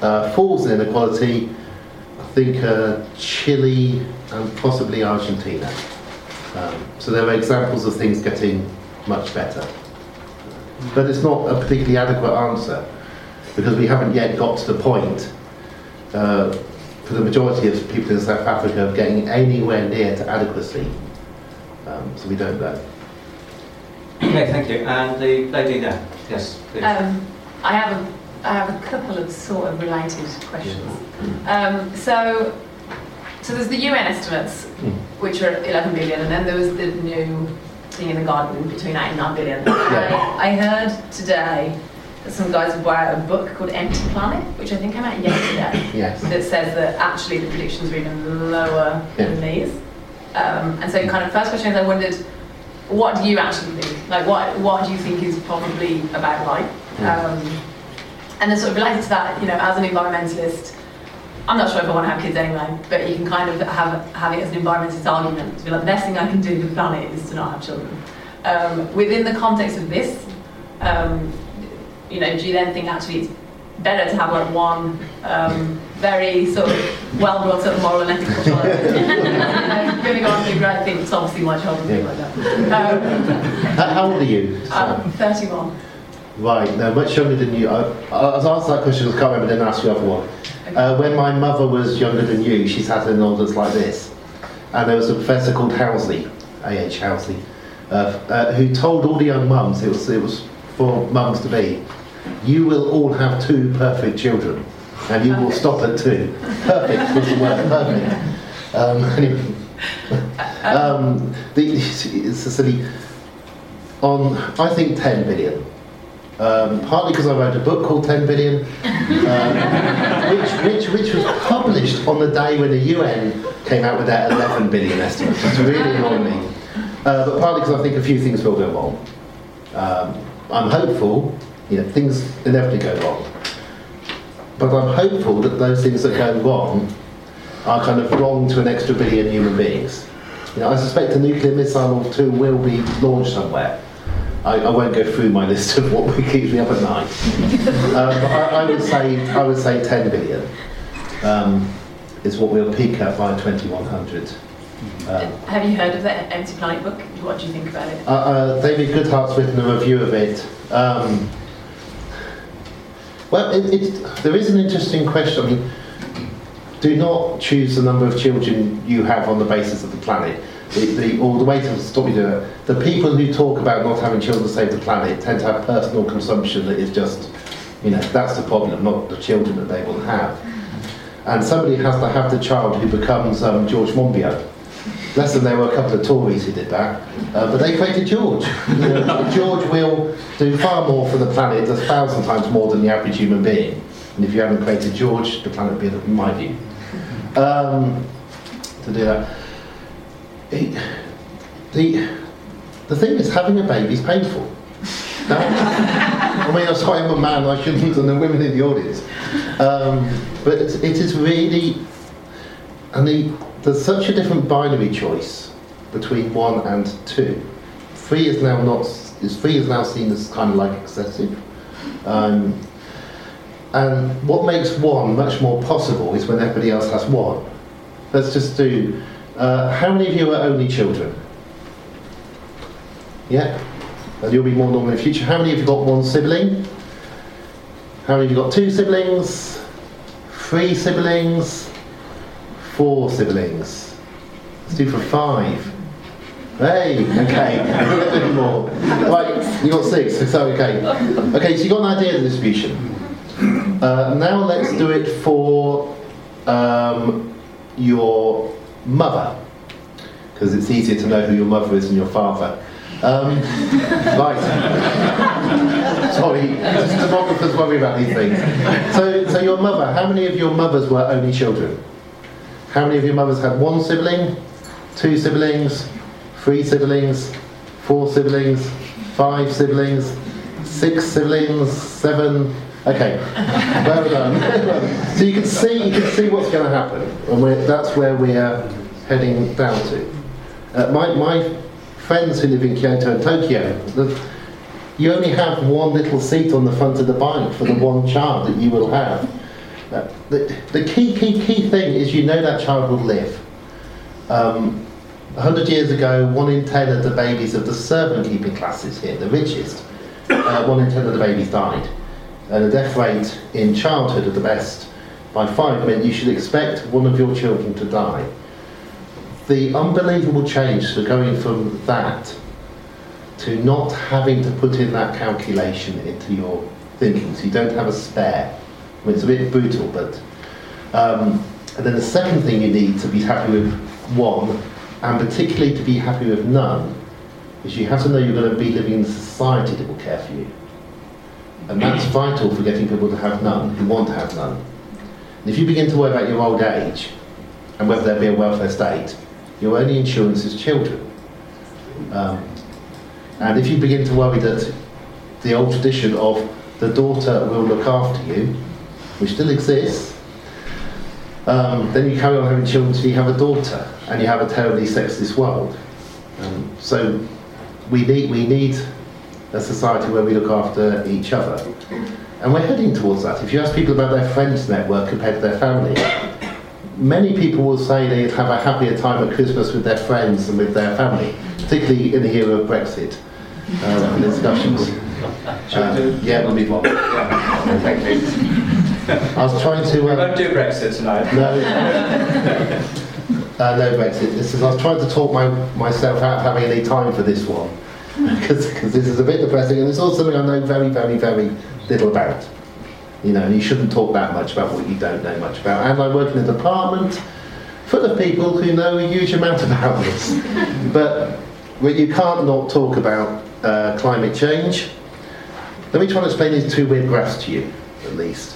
Speaker 1: falls in inequality, I think Chile and possibly Argentina. So there are examples of things getting much better. But it's not a particularly adequate answer, because we haven't yet got to the point for the majority of people in South Africa of getting anywhere near to adequacy. So we don't know.
Speaker 2: Okay, thank you. And the lady there. Yes, please.
Speaker 7: I have a couple of sort of related questions. So there's the UN estimates, which are 11 billion, and then there was the new thing in the garden between 8 and 9 billion. I heard today that some guys have bought a book called Empty Planet, which I think came out yesterday,
Speaker 1: Yes.
Speaker 7: that says that actually the predictions are even lower than these. And so kind of first question is, I wondered, what do you actually think? Like, what do you think is probably about right? And then sort of related to that, you know, as an environmentalist, I'm not sure if I want to have kids anyway, but you can kind of have it as an environmentalist argument to be like, the best thing I can do for the planet is to not have children. Within the context of this, you know, do you then think actually it's better to have like one very sort of well brought up moral and ethical child? Going on to do great things, obviously my child would be like that.
Speaker 1: How old are you?
Speaker 7: 31.
Speaker 1: Right, no, much younger than you. I was asked that question, I can't remember, then ask the other one. When my mother was younger than you, she sat in an audience like this. And there was a professor called Housley, A.H. Housley, who told all the young mums, it was for mums to be, you will all have 2 perfect children, and you will stop at 2. Perfect was the word, perfect. Anyway, it's a silly, I think 10 billion. Partly because I wrote a book called 10 Billion, which was published on the day when the UN came out with their 11 billion estimate, which really annoyed me. But partly because I think a few things will go wrong. I'm hopeful, you know, things inevitably go wrong. But I'm hopeful that those things that go wrong are kind of wrong to an extra billion human beings. You know, I suspect a nuclear missile or 2 will be launched somewhere. I won't go through my list of what keeps me up at night. But I would say 10 billion is what we'll peak at by 2100.
Speaker 7: Have you heard of the Empty Planet book? What do you think about it?
Speaker 1: David Goodhart's written a review of it. Well, there is an interesting question. I mean, do not choose the number of children you have on the basis of the planet. Or the way to stop you doing it, the people who talk about not having children to save the planet tend to have personal consumption that is just, you know, that's the problem, not the children that they will have. And somebody has to have the child who becomes George Monbiot. Less than there were a couple of Tories who did that, but they created George. You know, George will do far more for the planet, 1,000 times more than the average human being. And if you haven't created George, the planet would be, in my view. To do that. The thing is, having a baby is painful. No? I mean, I'm sorry, I'm a man, I shouldn't, and the women in the audience. But it is really, and there's such a different binary choice between 1 and 2. 3 is now seen as kind of like excessive. And what makes 1 much more possible is when everybody else has 1. Let's just do. How many of you are only children? Yeah? And you'll be more normal in the future. How many of you got 1 sibling? How many of you got 2 siblings? 3 siblings? 4 siblings? Let's do for 5. Hey, okay. A little bit more. Right, you got 6, so okay. Okay, so you got an idea of the distribution. Now let's do it for your mother, because it's easier to know who your mother is than your father. Right. Sorry, demographers worry about these things. So your mother, how many of your mothers were only children? How many of your mothers had 1 sibling, 2 siblings, 3 siblings, 4 siblings, 5 siblings, 6 siblings, 7? Okay, well done. So you can see what's going to happen, and that's where we're heading down to. My friends who live in Kyoto and Tokyo, you only have 1 little seat on the front of the bike for the 1 child that you will have. The key thing is you know that child will live. 100 years ago, 1 in 10 of the babies of the servant keeping classes here, the richest, 1 in 10 of the babies died. And the death rate in childhood at the best by 5 meant you should expect 1 of your children to die. The unbelievable change for going from that to not having to put in that calculation into your thinking, so you don't have a spare. I mean, it's a bit brutal, but... and then the second thing you need to be happy with 1, and particularly to be happy with none, is you have to know you're going to be living in a society that will care for you. And that's vital for getting people to have none, who want to have none. And if you begin to worry about your old age, and whether there be a welfare state, your only insurance is children. And if you begin to worry that the old tradition of the daughter will look after you, which still exists, then you carry on having children until you have a daughter, and you have a terribly sexist world. So we need a society where we look after each other. And we're heading towards that. If you ask people about their friends network compared to their family, many people will say they have a happier time at Christmas with their friends than with their family, particularly in the era of Brexit discussions. Yeah, we'll move on.
Speaker 2: Thank you.
Speaker 1: I was trying to...
Speaker 2: we won't do Brexit tonight.
Speaker 1: No. No Brexit. I was trying to talk myself out of having any time for this one, because this is a bit depressing, and it's also something I know very, very, very little about. You know, and you shouldn't talk that much about what you don't know much about. And I work in a department full of people who know a huge amount about this. But you can't not talk about climate change. Let me try and explain these 2 weird graphs to you, at least.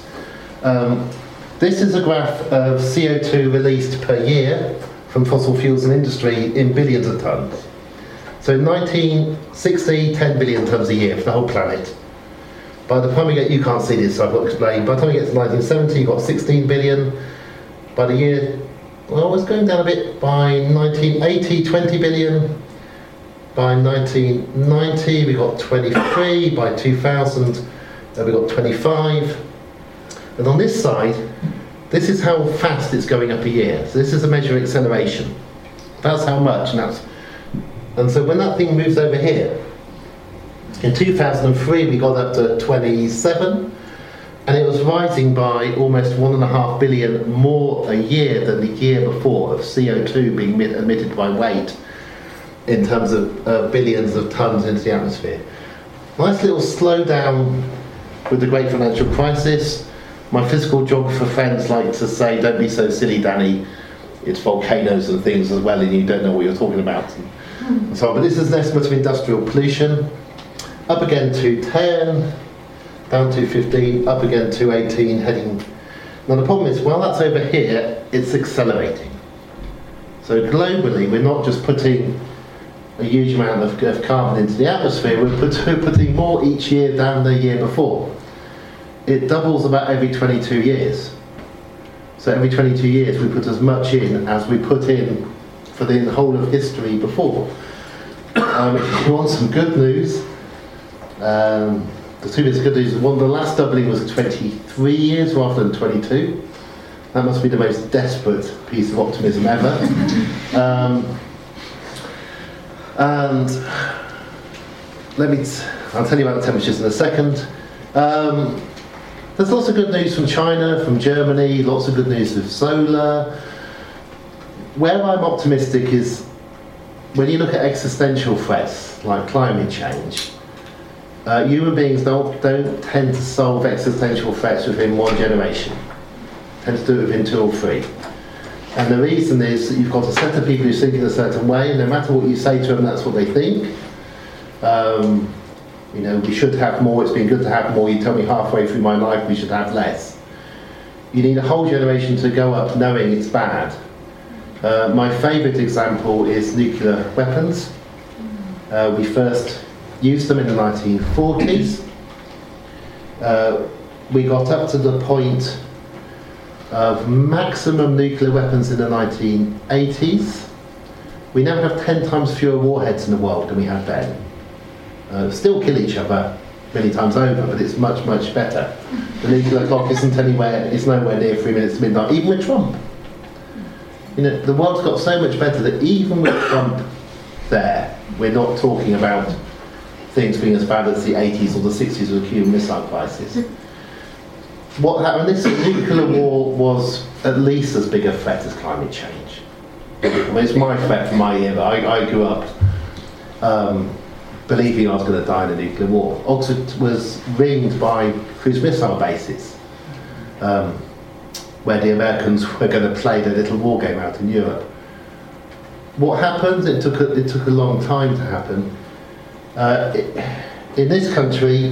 Speaker 1: This is a graph of CO2 released per year from fossil fuels and industry in billions of tonnes. So in 1960, 10 billion tonnes a year for the whole planet. By the time we get, you can't see this, so I've got to explain. By the time we get to 1970, you've got 16 billion. By the year, well, it's going down a bit. By 1980, 20 billion. By 1990, we got 23. By 2000, we got 25. And on this side, this is how fast it's going up a year. So this is a measure of acceleration. That's how much, and so when that thing moves over here, in 2003 we got up to 27, and it was rising by almost 1.5 billion more a year than the year before of CO2 being emitted by weight in terms of billions of tonnes into the atmosphere. Nice little slowdown with the great financial crisis. My physical geographer friends like to say, don't be so silly, Danny, it's volcanoes and things as well and you don't know what you're talking about. And so on. But this is an estimate of industrial pollution. Up again to 10, down to 15, up again to 18, heading... Now the problem is, while that's over here, it's accelerating. So globally, we're not just putting a huge amount of carbon into the atmosphere, we're putting more each year than the year before. It doubles about every 22 years. So every 22 years we put as much in as we put in for the whole of history before. If you want some good news, the 2 bits of good news, the last doubling was 23 years rather than 22. That must be the most desperate piece of optimism ever. And I'll tell you about the temperatures in a second. There's lots of good news from China, from Germany, lots of good news with solar. Where I'm optimistic is when you look at existential threats like climate change, human beings don't tend to solve existential threats within 1 generation. Tend to do it within 2 or 3. And the reason is that you've got a set of people who think in a certain way, and no matter what you say to them, that's what they think. You know, we should have more, it's been good to have more, you tell me halfway through my life we should have less. You need a whole generation to go up knowing it's bad. My favourite example is nuclear weapons. We first used them in the 1940s. We got up to the point of maximum nuclear weapons in the 1980s. We now have 10 times fewer warheads in the world than we had then. Still kill each other, many times over, but it's much, much better. The nuclear clock it's nowhere near 3 minutes to midnight, even with Trump. You know, the world's got so much better that even with Trump there, we're not talking about things being as bad as the 80s or the 60s with the Cuban Missile Crisis. What happened? This nuclear war was at least as big a threat as climate change. I mean, it's my threat from my era. I grew up believing I was going to die in a nuclear war. Oxford was ringed by cruise missile bases, where the Americans were going to play their little war game out in Europe. What happened? It took a long time to happen. In this country,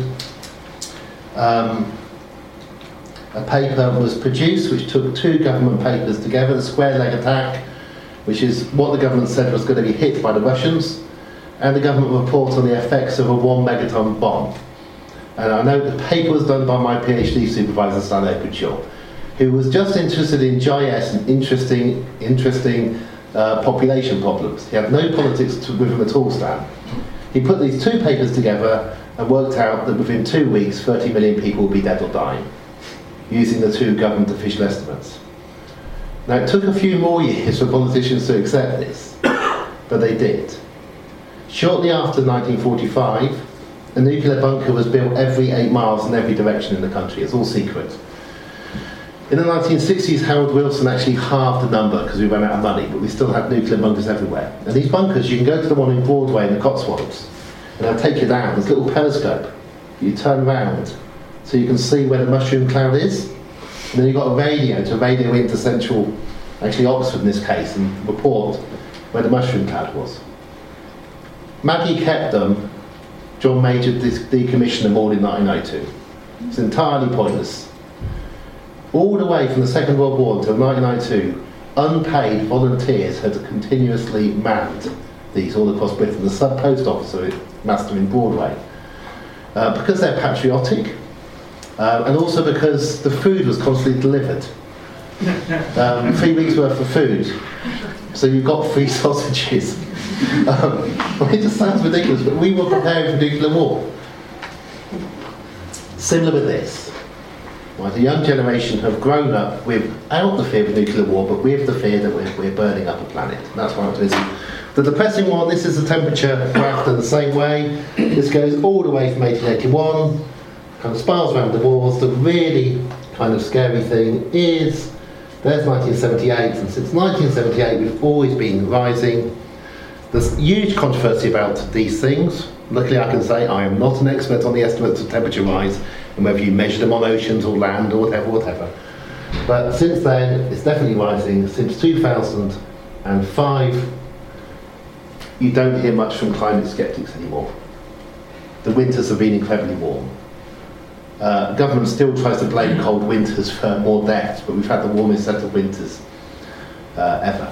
Speaker 1: a paper was produced which took two government papers together, the square leg attack, which is what the government said was going to be hit by the Russians, and the government report on the effects of a 1 megaton bomb. And I know the paper was done by my PhD supervisor, Stan Openshaw, who was just interested in GIS and interesting population problems. He had no politics with him at all, Stan. He put these two papers together and worked out that within 2 weeks, 30 million people would be dead or dying, using the two government official estimates. Now, it took a few more years for politicians to accept this, but they did. Shortly after 1945, a nuclear bunker was built every 8 miles in every direction in the country. It's all secret. In the 1960s, Harold Wilson actually halved the number because we ran out of money, but we still had nuclear bunkers everywhere. And these bunkers, you can go to the one in Broadway in the Cotswolds, and they'll take you down. There's a little periscope. You turn around so you can see where the mushroom cloud is. And then you've got a radio to radio into central, actually Oxford in this case, and report where the mushroom cloud was. Maggie kept them. John Major decommissioned them all in 1902. It's entirely pointless. All the way from the Second World War until 1992, unpaid volunteers had continuously manned these all across Britain. The sub-post officer massed them in Broadway. Because they're patriotic, and also because the food was constantly delivered. 3 weeks worth of food. So you've got free sausages. It just sounds ridiculous, but we were preparing for nuclear war. Similar with this. Right, the young generation have grown up without the fear of nuclear war, but with the fear that we're burning up a planet. And that's why it is. The depressing one, this is the temperature graph in the same way. This goes all the way from 1881, kind of spirals around the walls. The really kind of scary thing is, there's 1978, and since 1978 we've always been rising. There's huge controversy about these things. Luckily I can say I am not an expert on the estimates of temperature rise, and whether you measure them on oceans or land or whatever. But since then, it's definitely rising. Since 2005, you don't hear much from climate skeptics anymore. The winters have been incredibly warm. Government still tries to blame cold winters for more deaths, but we've had the warmest set of winters ever.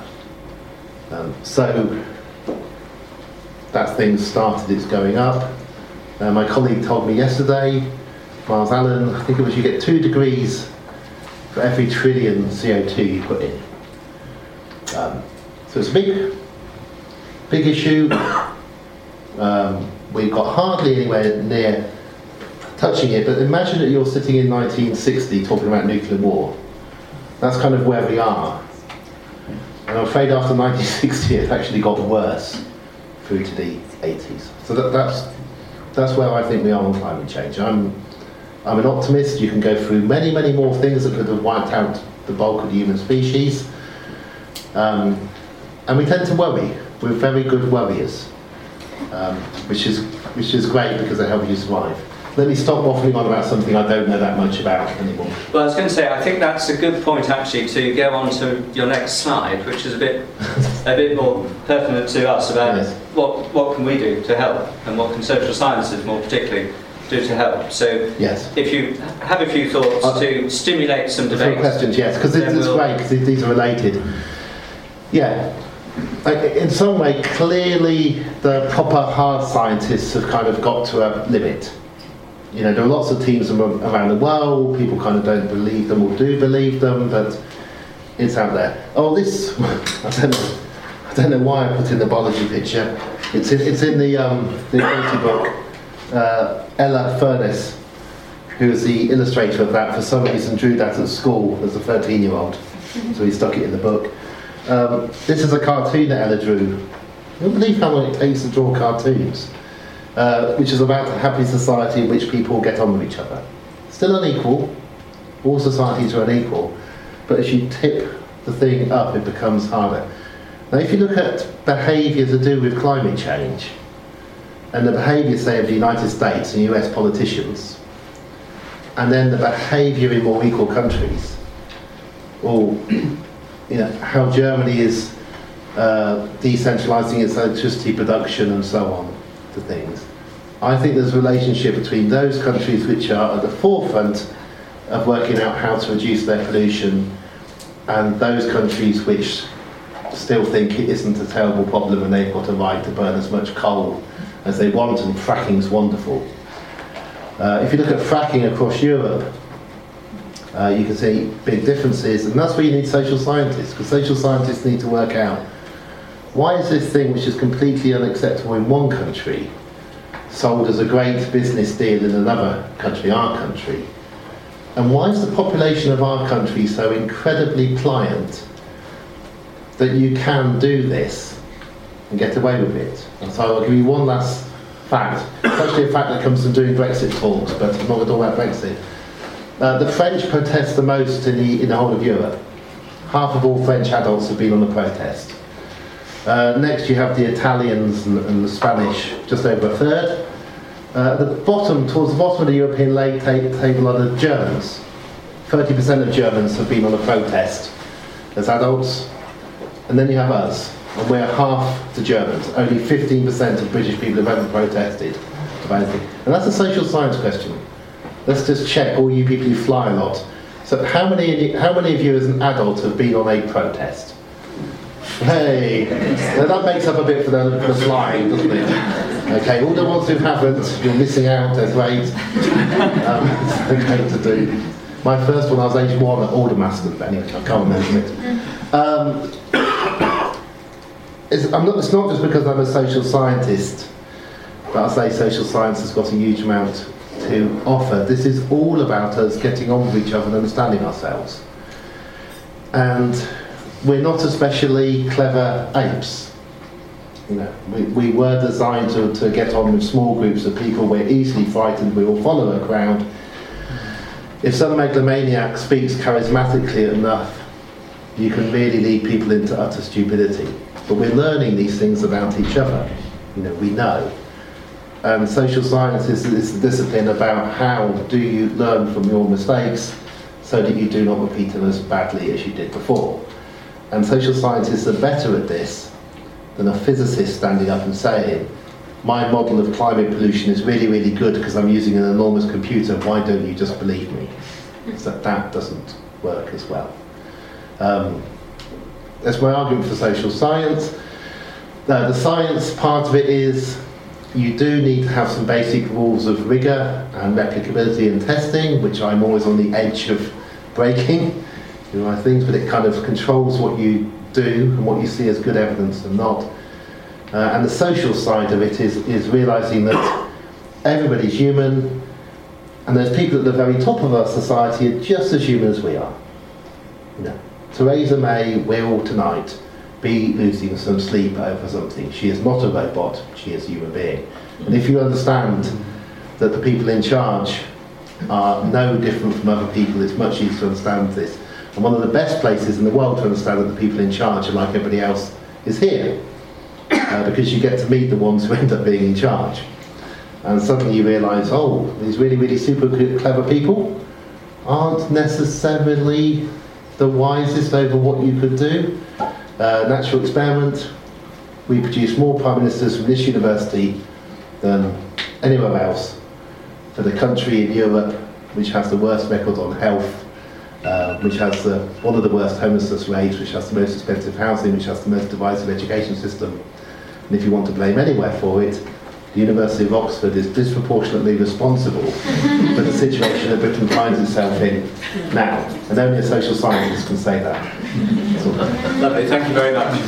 Speaker 1: So that thing started, it's going up. My colleague told me yesterday, Miles Allen, I think it was you get 2 degrees for every trillion CO2 you put in. So it's a big issue. We've got hardly anywhere near touching it, but imagine that you're sitting in 1960 talking about nuclear war. That's kind of where we are. And I'm afraid after 1960 it actually got worse through to the 80s. So that's where I think we are on climate change. I'm an optimist. You can go through many, many more things that could have wiped out the bulk of the human species. And we tend to worry. We're very good worriers, which is great because they help you survive. Let me stop waffling on about something I don't know that much about anymore.
Speaker 2: Well, I was going to say, I think that's a good point actually to go on to your next slide, which is a bit more pertinent to us about
Speaker 1: yes.
Speaker 2: what can we do to help, and what can social sciences more particularly do to help. So
Speaker 1: yes.
Speaker 2: If you have a few thoughts to stimulate some debate.
Speaker 1: Some questions, yes, because it's great, because these are related. Yeah. In some way, clearly the proper hard scientists have kind of got to a limit. You know, there are lots of teams around the world, people kind of don't believe them or do believe them, but it's out there. Oh, this, I don't know why I put in the biology picture. It's in the quality book. Ella Furness, who was the illustrator of that, for some reason drew that at school as a 13-year-old, so he stuck it in the book. This is a cartoon that Ella drew. You don't believe how long it takes to draw cartoons, which is about a happy society in which people get on with each other. Still unequal, all societies are unequal, but as you tip the thing up, it becomes harder. Now, if you look at behaviour to do with climate change, and the behaviour, say, of the United States and US politicians, and then the behaviour in more equal countries, or how Germany is decentralising its electricity production and so on to things, I think there's a relationship between those countries which are at the forefront of working out how to reduce their pollution and those countries which still think it isn't a terrible problem and they've got a right to burn as much coal as they want, and fracking's wonderful. If you look at fracking across Europe, you can see big differences, and that's where you need social scientists, because social scientists need to work out why is this thing which is completely unacceptable in one country sold as a great business deal in another country, our country, and why is the population of our country so incredibly pliant that you can do this and get away with it. And so I'll give you one last fact. It's actually a fact that comes from doing Brexit talks, but I'm not going to talk about Brexit. The French protest the most in the whole of Europe. Half of all French adults have been on the protest. Next you have the Italians and the Spanish, just over a third. Towards the bottom of the European league table are the Germans. 30% of Germans have been on a protest as adults. And then you have us, and we're half the Germans. Only 15% of British people have ever protested about anything. And that's a social science question. Let's just check, all you people who fly a lot. So how many of you as an adult have been on a protest? Hey, now that makes up a bit for the flying, doesn't it? Okay, all the ones who haven't, you're missing out, they're great. They're great to do. My first one, I was age 1 at Aldermaston, but anyway, I can't remember it. It's not just because I'm a social scientist, but I say social science has got a huge amount to offer. This is all about us getting on with each other and understanding ourselves. And we're not especially clever apes. We were designed to get on with small groups of people. We're easily frightened, we all follow a crowd. If some megalomaniac speaks charismatically enough, you can really lead people into utter stupidity. But we're learning these things about each other. We know. And social science is the discipline about how do you learn from your mistakes so that you do not repeat them as badly as you did before. And social scientists are better at this than a physicist standing up and saying, my model of climate pollution is really, really good because I'm using an enormous computer, why don't you just believe me? So that doesn't work as well. That's my argument for social science. The science part of it is you do need to have some basic rules of rigour and replicability and testing, which I'm always on the edge of breaking, things, but it kind of controls what you do and what you see as good evidence and not. And the social side of it is realising that everybody's human, and those people at the very top of our society are just as human as we are. Theresa May will tonight be losing some sleep over something. She is not a robot, she is a human being. And if you understand that the people in charge are no different from other people, it's much easier to understand this. And one of the best places in the world to understand that the people in charge are like everybody else is here. Because you get to meet the ones who end up being in charge. And suddenly you realise, these really, really super clever people aren't necessarily the wisest over what you could do. Natural experiment, we produce more prime ministers from this university than anywhere else. For the country in Europe which has the worst record on health, which has one of the worst homelessness rates, which has the most expensive housing, which has the most divisive education system. And if you want to blame anywhere for it, the University of Oxford is disproportionately responsible for the situation that Britain finds itself in now. And only a social scientist can say that.
Speaker 2: Lovely, thank you very much.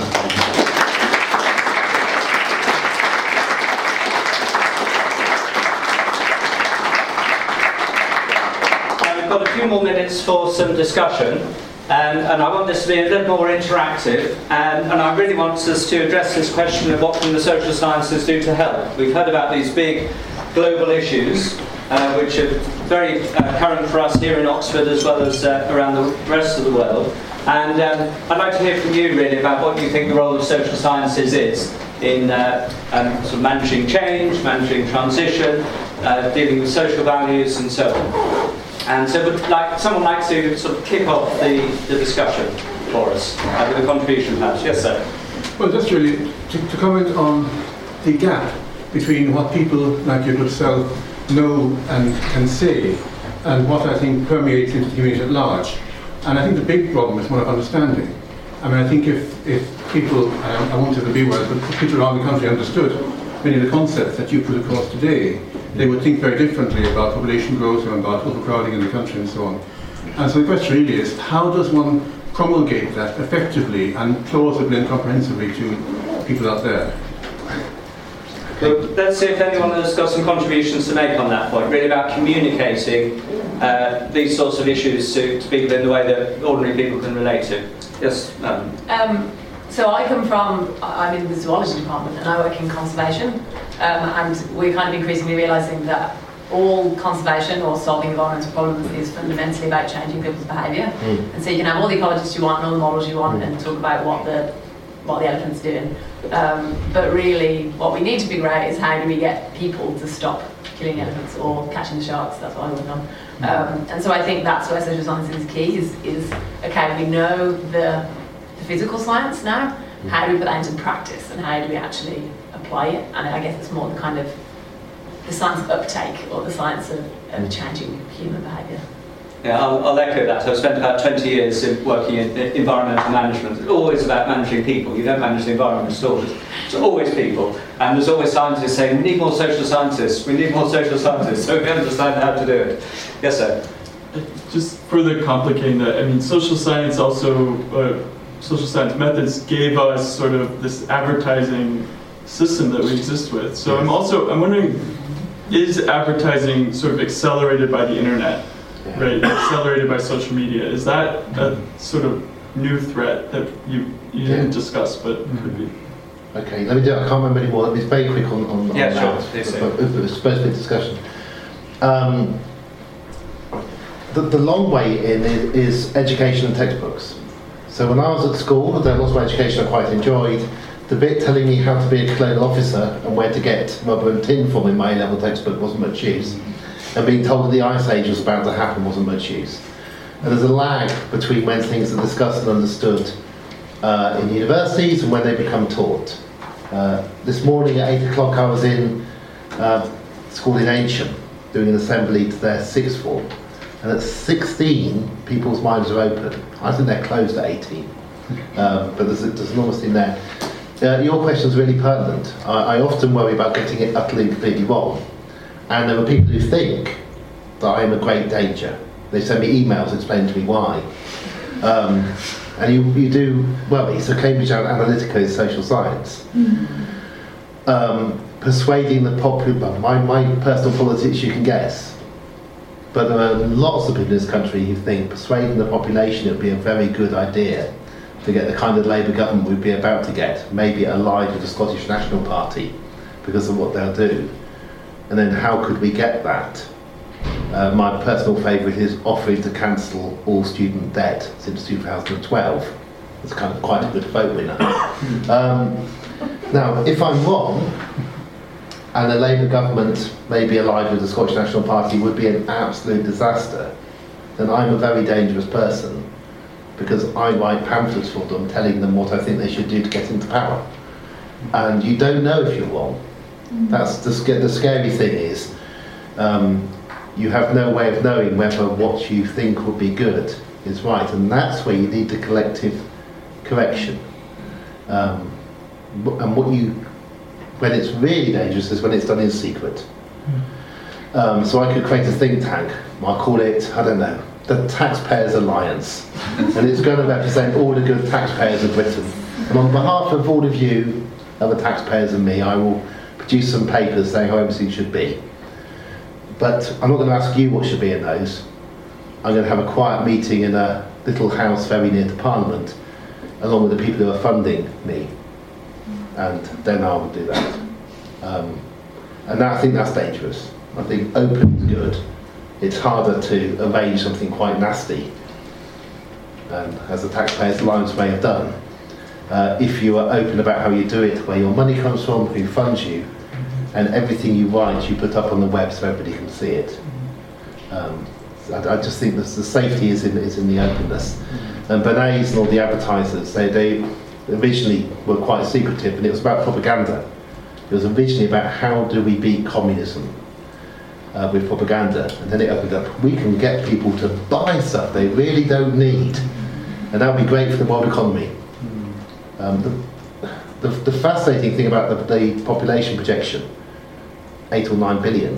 Speaker 2: got a few more minutes for some discussion, and I want this to be a little more interactive, and I really want us to address this question of what can the social sciences do to help. We've heard about these big global issues, which are very current for us here in Oxford as well as around the rest of the world. And I'd like to hear from you really about what you think the role of social sciences is in sort of managing change, managing transition, dealing with social values and so on. And so would someone like to sort of kick off the discussion for us with a contribution perhaps. Yes, sir.
Speaker 8: Well, just really to comment on the gap between what people like your good self know and can say and what I think permeates into the community at large. And I think the big problem is one of understanding. I mean, I think if people, I won't say the big words, but if people around the country understood many of the concepts that you put across today, they would think very differently about population growth and about overcrowding in the country and so on. And so the question really is, how does one promulgate that effectively and plausibly and comprehensively to people out there?
Speaker 2: So let's see if anyone has got some contributions to make on that point, really about communicating these sorts of issues to people in the way that ordinary people can relate to. Yes?
Speaker 7: So I come from, I'm in the zoology department and I work in conservation, and we're kind of increasingly realising that all conservation or solving environmental problems is fundamentally about changing people's behaviour. And so you can have all the ecologists you want and all the models you want and talk about what the elephant's doing. But really what we need to figure out is how do we get people to stop killing elephants or catching the sharks. That's what I work on. And so I think that's where social science is key, is okay, we know the physical science now, how do we put that into practice and how do we actually apply it? And I guess it's more the kind of the science of uptake or the science of changing human behaviour.
Speaker 2: Yeah, I'll echo that. I've spent about 20 years working in environmental management. It's always about managing people. You don't manage the environment at all. It's always people. And there's always scientists saying, we need more social scientists. We need more social scientists so we understand how to do it. Yes, sir.
Speaker 9: Just further complicating that, I mean, social science also, social science methods gave us sort of this advertising system that we exist with. So I'm wondering, is advertising sort of accelerated by the internet? Right, accelerated by social media. Is that a sort of new threat that you didn't discuss, but could be?
Speaker 1: Okay, let me do it. I can't remember anymore. Let me be very quick on
Speaker 2: yeah,
Speaker 1: that.
Speaker 2: Sure.
Speaker 1: It was supposed to be a discussion. The long way in is education and textbooks. So when I was at school, there was lots of education I quite enjoyed. The bit telling me how to be a colonial officer and where to get rubber and tin from in my A-level textbook wasn't much use. And being told that the Ice Age was about to happen wasn't much use. And there's a lag between when things are discussed and understood in universities and when they become taught. This morning at 8 o'clock I was in school in Ancient doing an assembly to their sixth form. And at 16, people's minds are open. I think they're closed at 18. But there's enormous thing there. Your question is really pertinent. I often worry about getting it utterly and completely wrong. And there are people who think that I am a great danger. They send me emails explaining to me why. And you do worry. So Cambridge Analytica is social science. Persuading the popular, my personal politics you can guess. But there are lots of people in this country who think persuading the population it would be a very good idea to get the kind of Labour government we'd be about to get, maybe allied with the Scottish National Party because of what they'll do. And then how could we get that? My personal favourite is offering to cancel all student debt since 2012. It's kind of quite a good vote winner. Now, if I'm wrong, and the Labour government, maybe allied with the Scottish National Party, would be an absolute disaster, then I'm a very dangerous person because I write pamphlets for them telling them what I think they should do to get into power. And you don't know if you're wrong. That's the scary thing is you have no way of knowing whether what you think would be good is right, and that's where you need the collective correction. And when it's really dangerous is when it's done in secret. So I could create a think tank. I'll call it, I don't know, the Taxpayers Alliance, and it's going to represent all the good taxpayers of Britain. And on behalf of all of you, other taxpayers and me, I will produce some papers saying how everything should be. But I'm not going to ask you what should be in those. I'm going to have a quiet meeting in a little house very near to Parliament, along with the people who are funding me, and then I will do that. And I think that's dangerous. I think open is good. It's harder to arrange something quite nasty, as the Taxpayers Alliance may have done. If you are open about how you do it, where your money comes from, who funds you, and everything you write you put up on the web so everybody can see it. I just think the safety is in the openness. And Bernays and all the advertisers, they originally were quite secretive, and it was about propaganda. It was originally about how do we beat communism with propaganda, and then it opened up. We can get people to buy stuff they really don't need, and that would be great for the world economy. The fascinating thing about the population projection, 8 or 9 billion,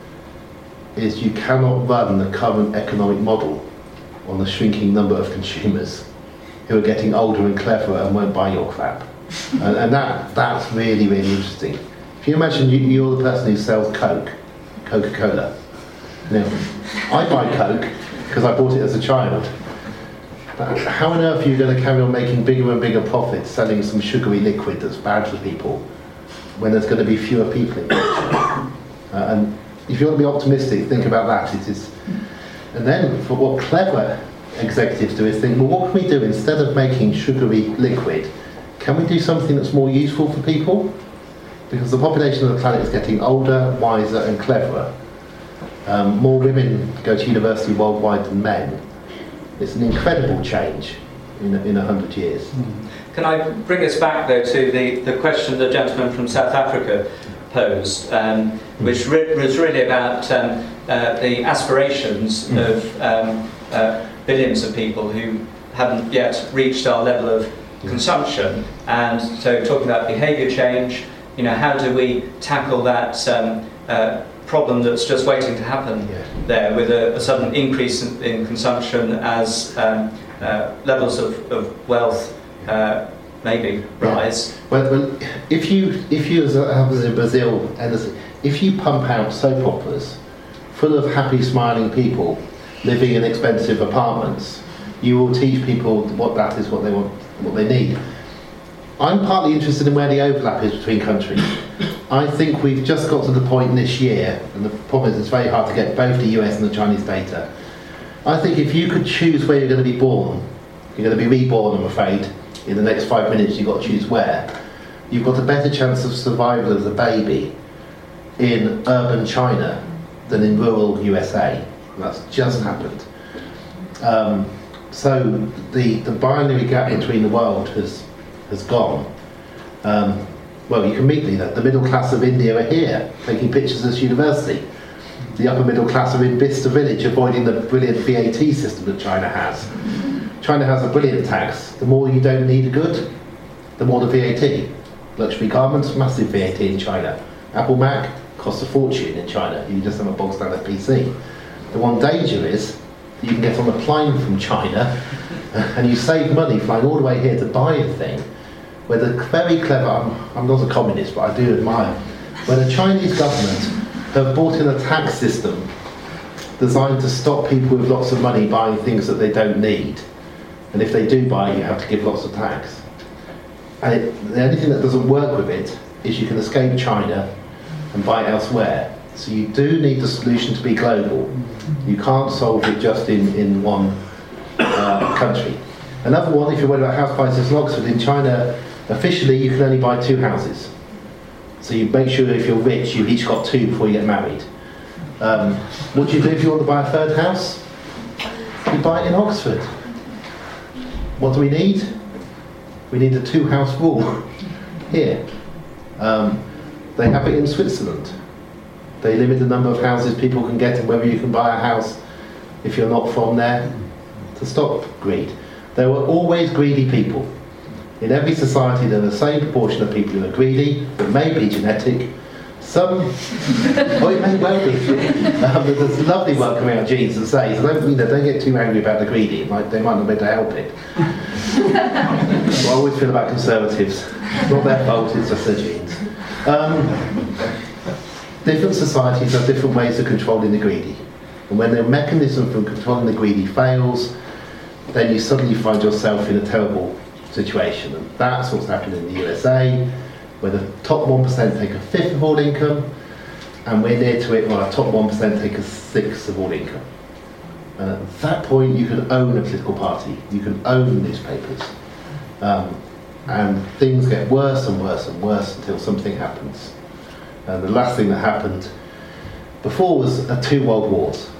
Speaker 1: is you cannot run the current economic model on the shrinking number of consumers who are getting older and cleverer and won't buy your crap. And that's really, really interesting. If you imagine you're the person who sells Coke, Coca-Cola. Now, I buy Coke because I bought it as a child. But how on earth are you going to carry on making bigger and bigger profits selling some sugary liquid that's bad for people when there's going to be fewer people in it? And if you want to be optimistic, think about that. And then, for what clever executives do is think, well, what can we do instead of making sugary liquid? Can we do something that's more useful for people? Because the population of the planet is getting older, wiser, and cleverer. More women go to university worldwide than men. It's an incredible change in 100 years.
Speaker 2: Can I bring us back, though, to the question the gentleman from South Africa posed, which was really about the aspirations of billions of people who haven't yet reached our level of consumption, and so talking about behaviour change, how do we tackle that problem that's just waiting to happen there with a sudden increase in consumption as levels of wealth maybe rise.
Speaker 1: Well, if you as happens in Brazil, if you pump out soap operas full of happy, smiling people living in expensive apartments, you will teach people what that is, what they want, what they need. I'm partly interested in where the overlap is between countries. I think we've just got to the point this year, and the problem is it's very hard to get both the US and the Chinese data. I think if you could choose where you're going to be born, you're going to be reborn, I'm afraid, in the next 5 minutes you've got to choose where, you've got a better chance of survival as a baby in urban China than in rural USA. And that's just happened. So the binary gap between the world has gone. Well, you can meet the middle class of India are here, taking pictures at university. The upper middle class are in Bicester Village, avoiding the brilliant VAT system that China has. China has a brilliant tax. The more you don't need a good, the more the VAT. Luxury garments, massive VAT in China. Apple Mac costs a fortune in China. You just have a bog standard PC. The one danger is that you can get on a plane from China and you save money flying all the way here to buy a thing where the very clever, I'm not a communist, but I do admire, where the Chinese government have brought in a tax system designed to stop people with lots of money buying things that they don't need. And if they do buy, you have to give lots of tax. And the only thing that doesn't work with it is you can escape China and buy it elsewhere. So you do need the solution to be global. You can't solve it just in one country. Another one, if you're worried about house prices in Oxford, in China, officially you can only buy 2 houses. So you make sure if you're rich, you've each got 2 before you get married. What do you do if you want to buy a 3rd house? You buy it in Oxford. What do we need? We need a 2-house rule here. They have it in Switzerland. They limit the number of houses people can get and whether you can buy a house if you're not from there to stop greed. There were always greedy people. In every society there are the same proportion of people who are greedy, that may be genetic. Some, it may well be. There's lovely work coming out of genes that say, so don't get too angry about the greedy, they might not be able to help it. What I always feel about conservatives, it's not their fault, it's just their genes. Different societies have different ways of controlling the greedy. And when the mechanism for controlling the greedy fails, then you suddenly find yourself in a terrible situation. And that's what's happened in the USA, where the top 1% take a fifth of all income, and we're near to it where our top 1% take a sixth of all income. And at that point, you can own a political party, you can own newspapers. And things get worse and worse and worse until something happens. And the last thing that happened before was 2 world wars.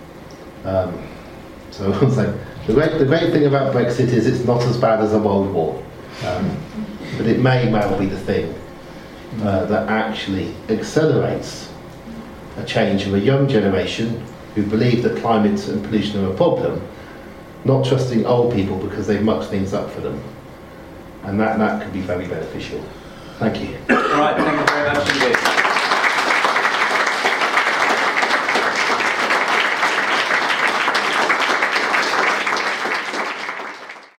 Speaker 1: So I was like, the great thing about Brexit is it's not as bad as a world war. But it may well be the thing that actually accelerates a change of a young generation who believe that climate and pollution are a problem, not trusting old people because they've mucked things up for them. And that could be very beneficial. Thank you.
Speaker 2: All right, thank you very much indeed.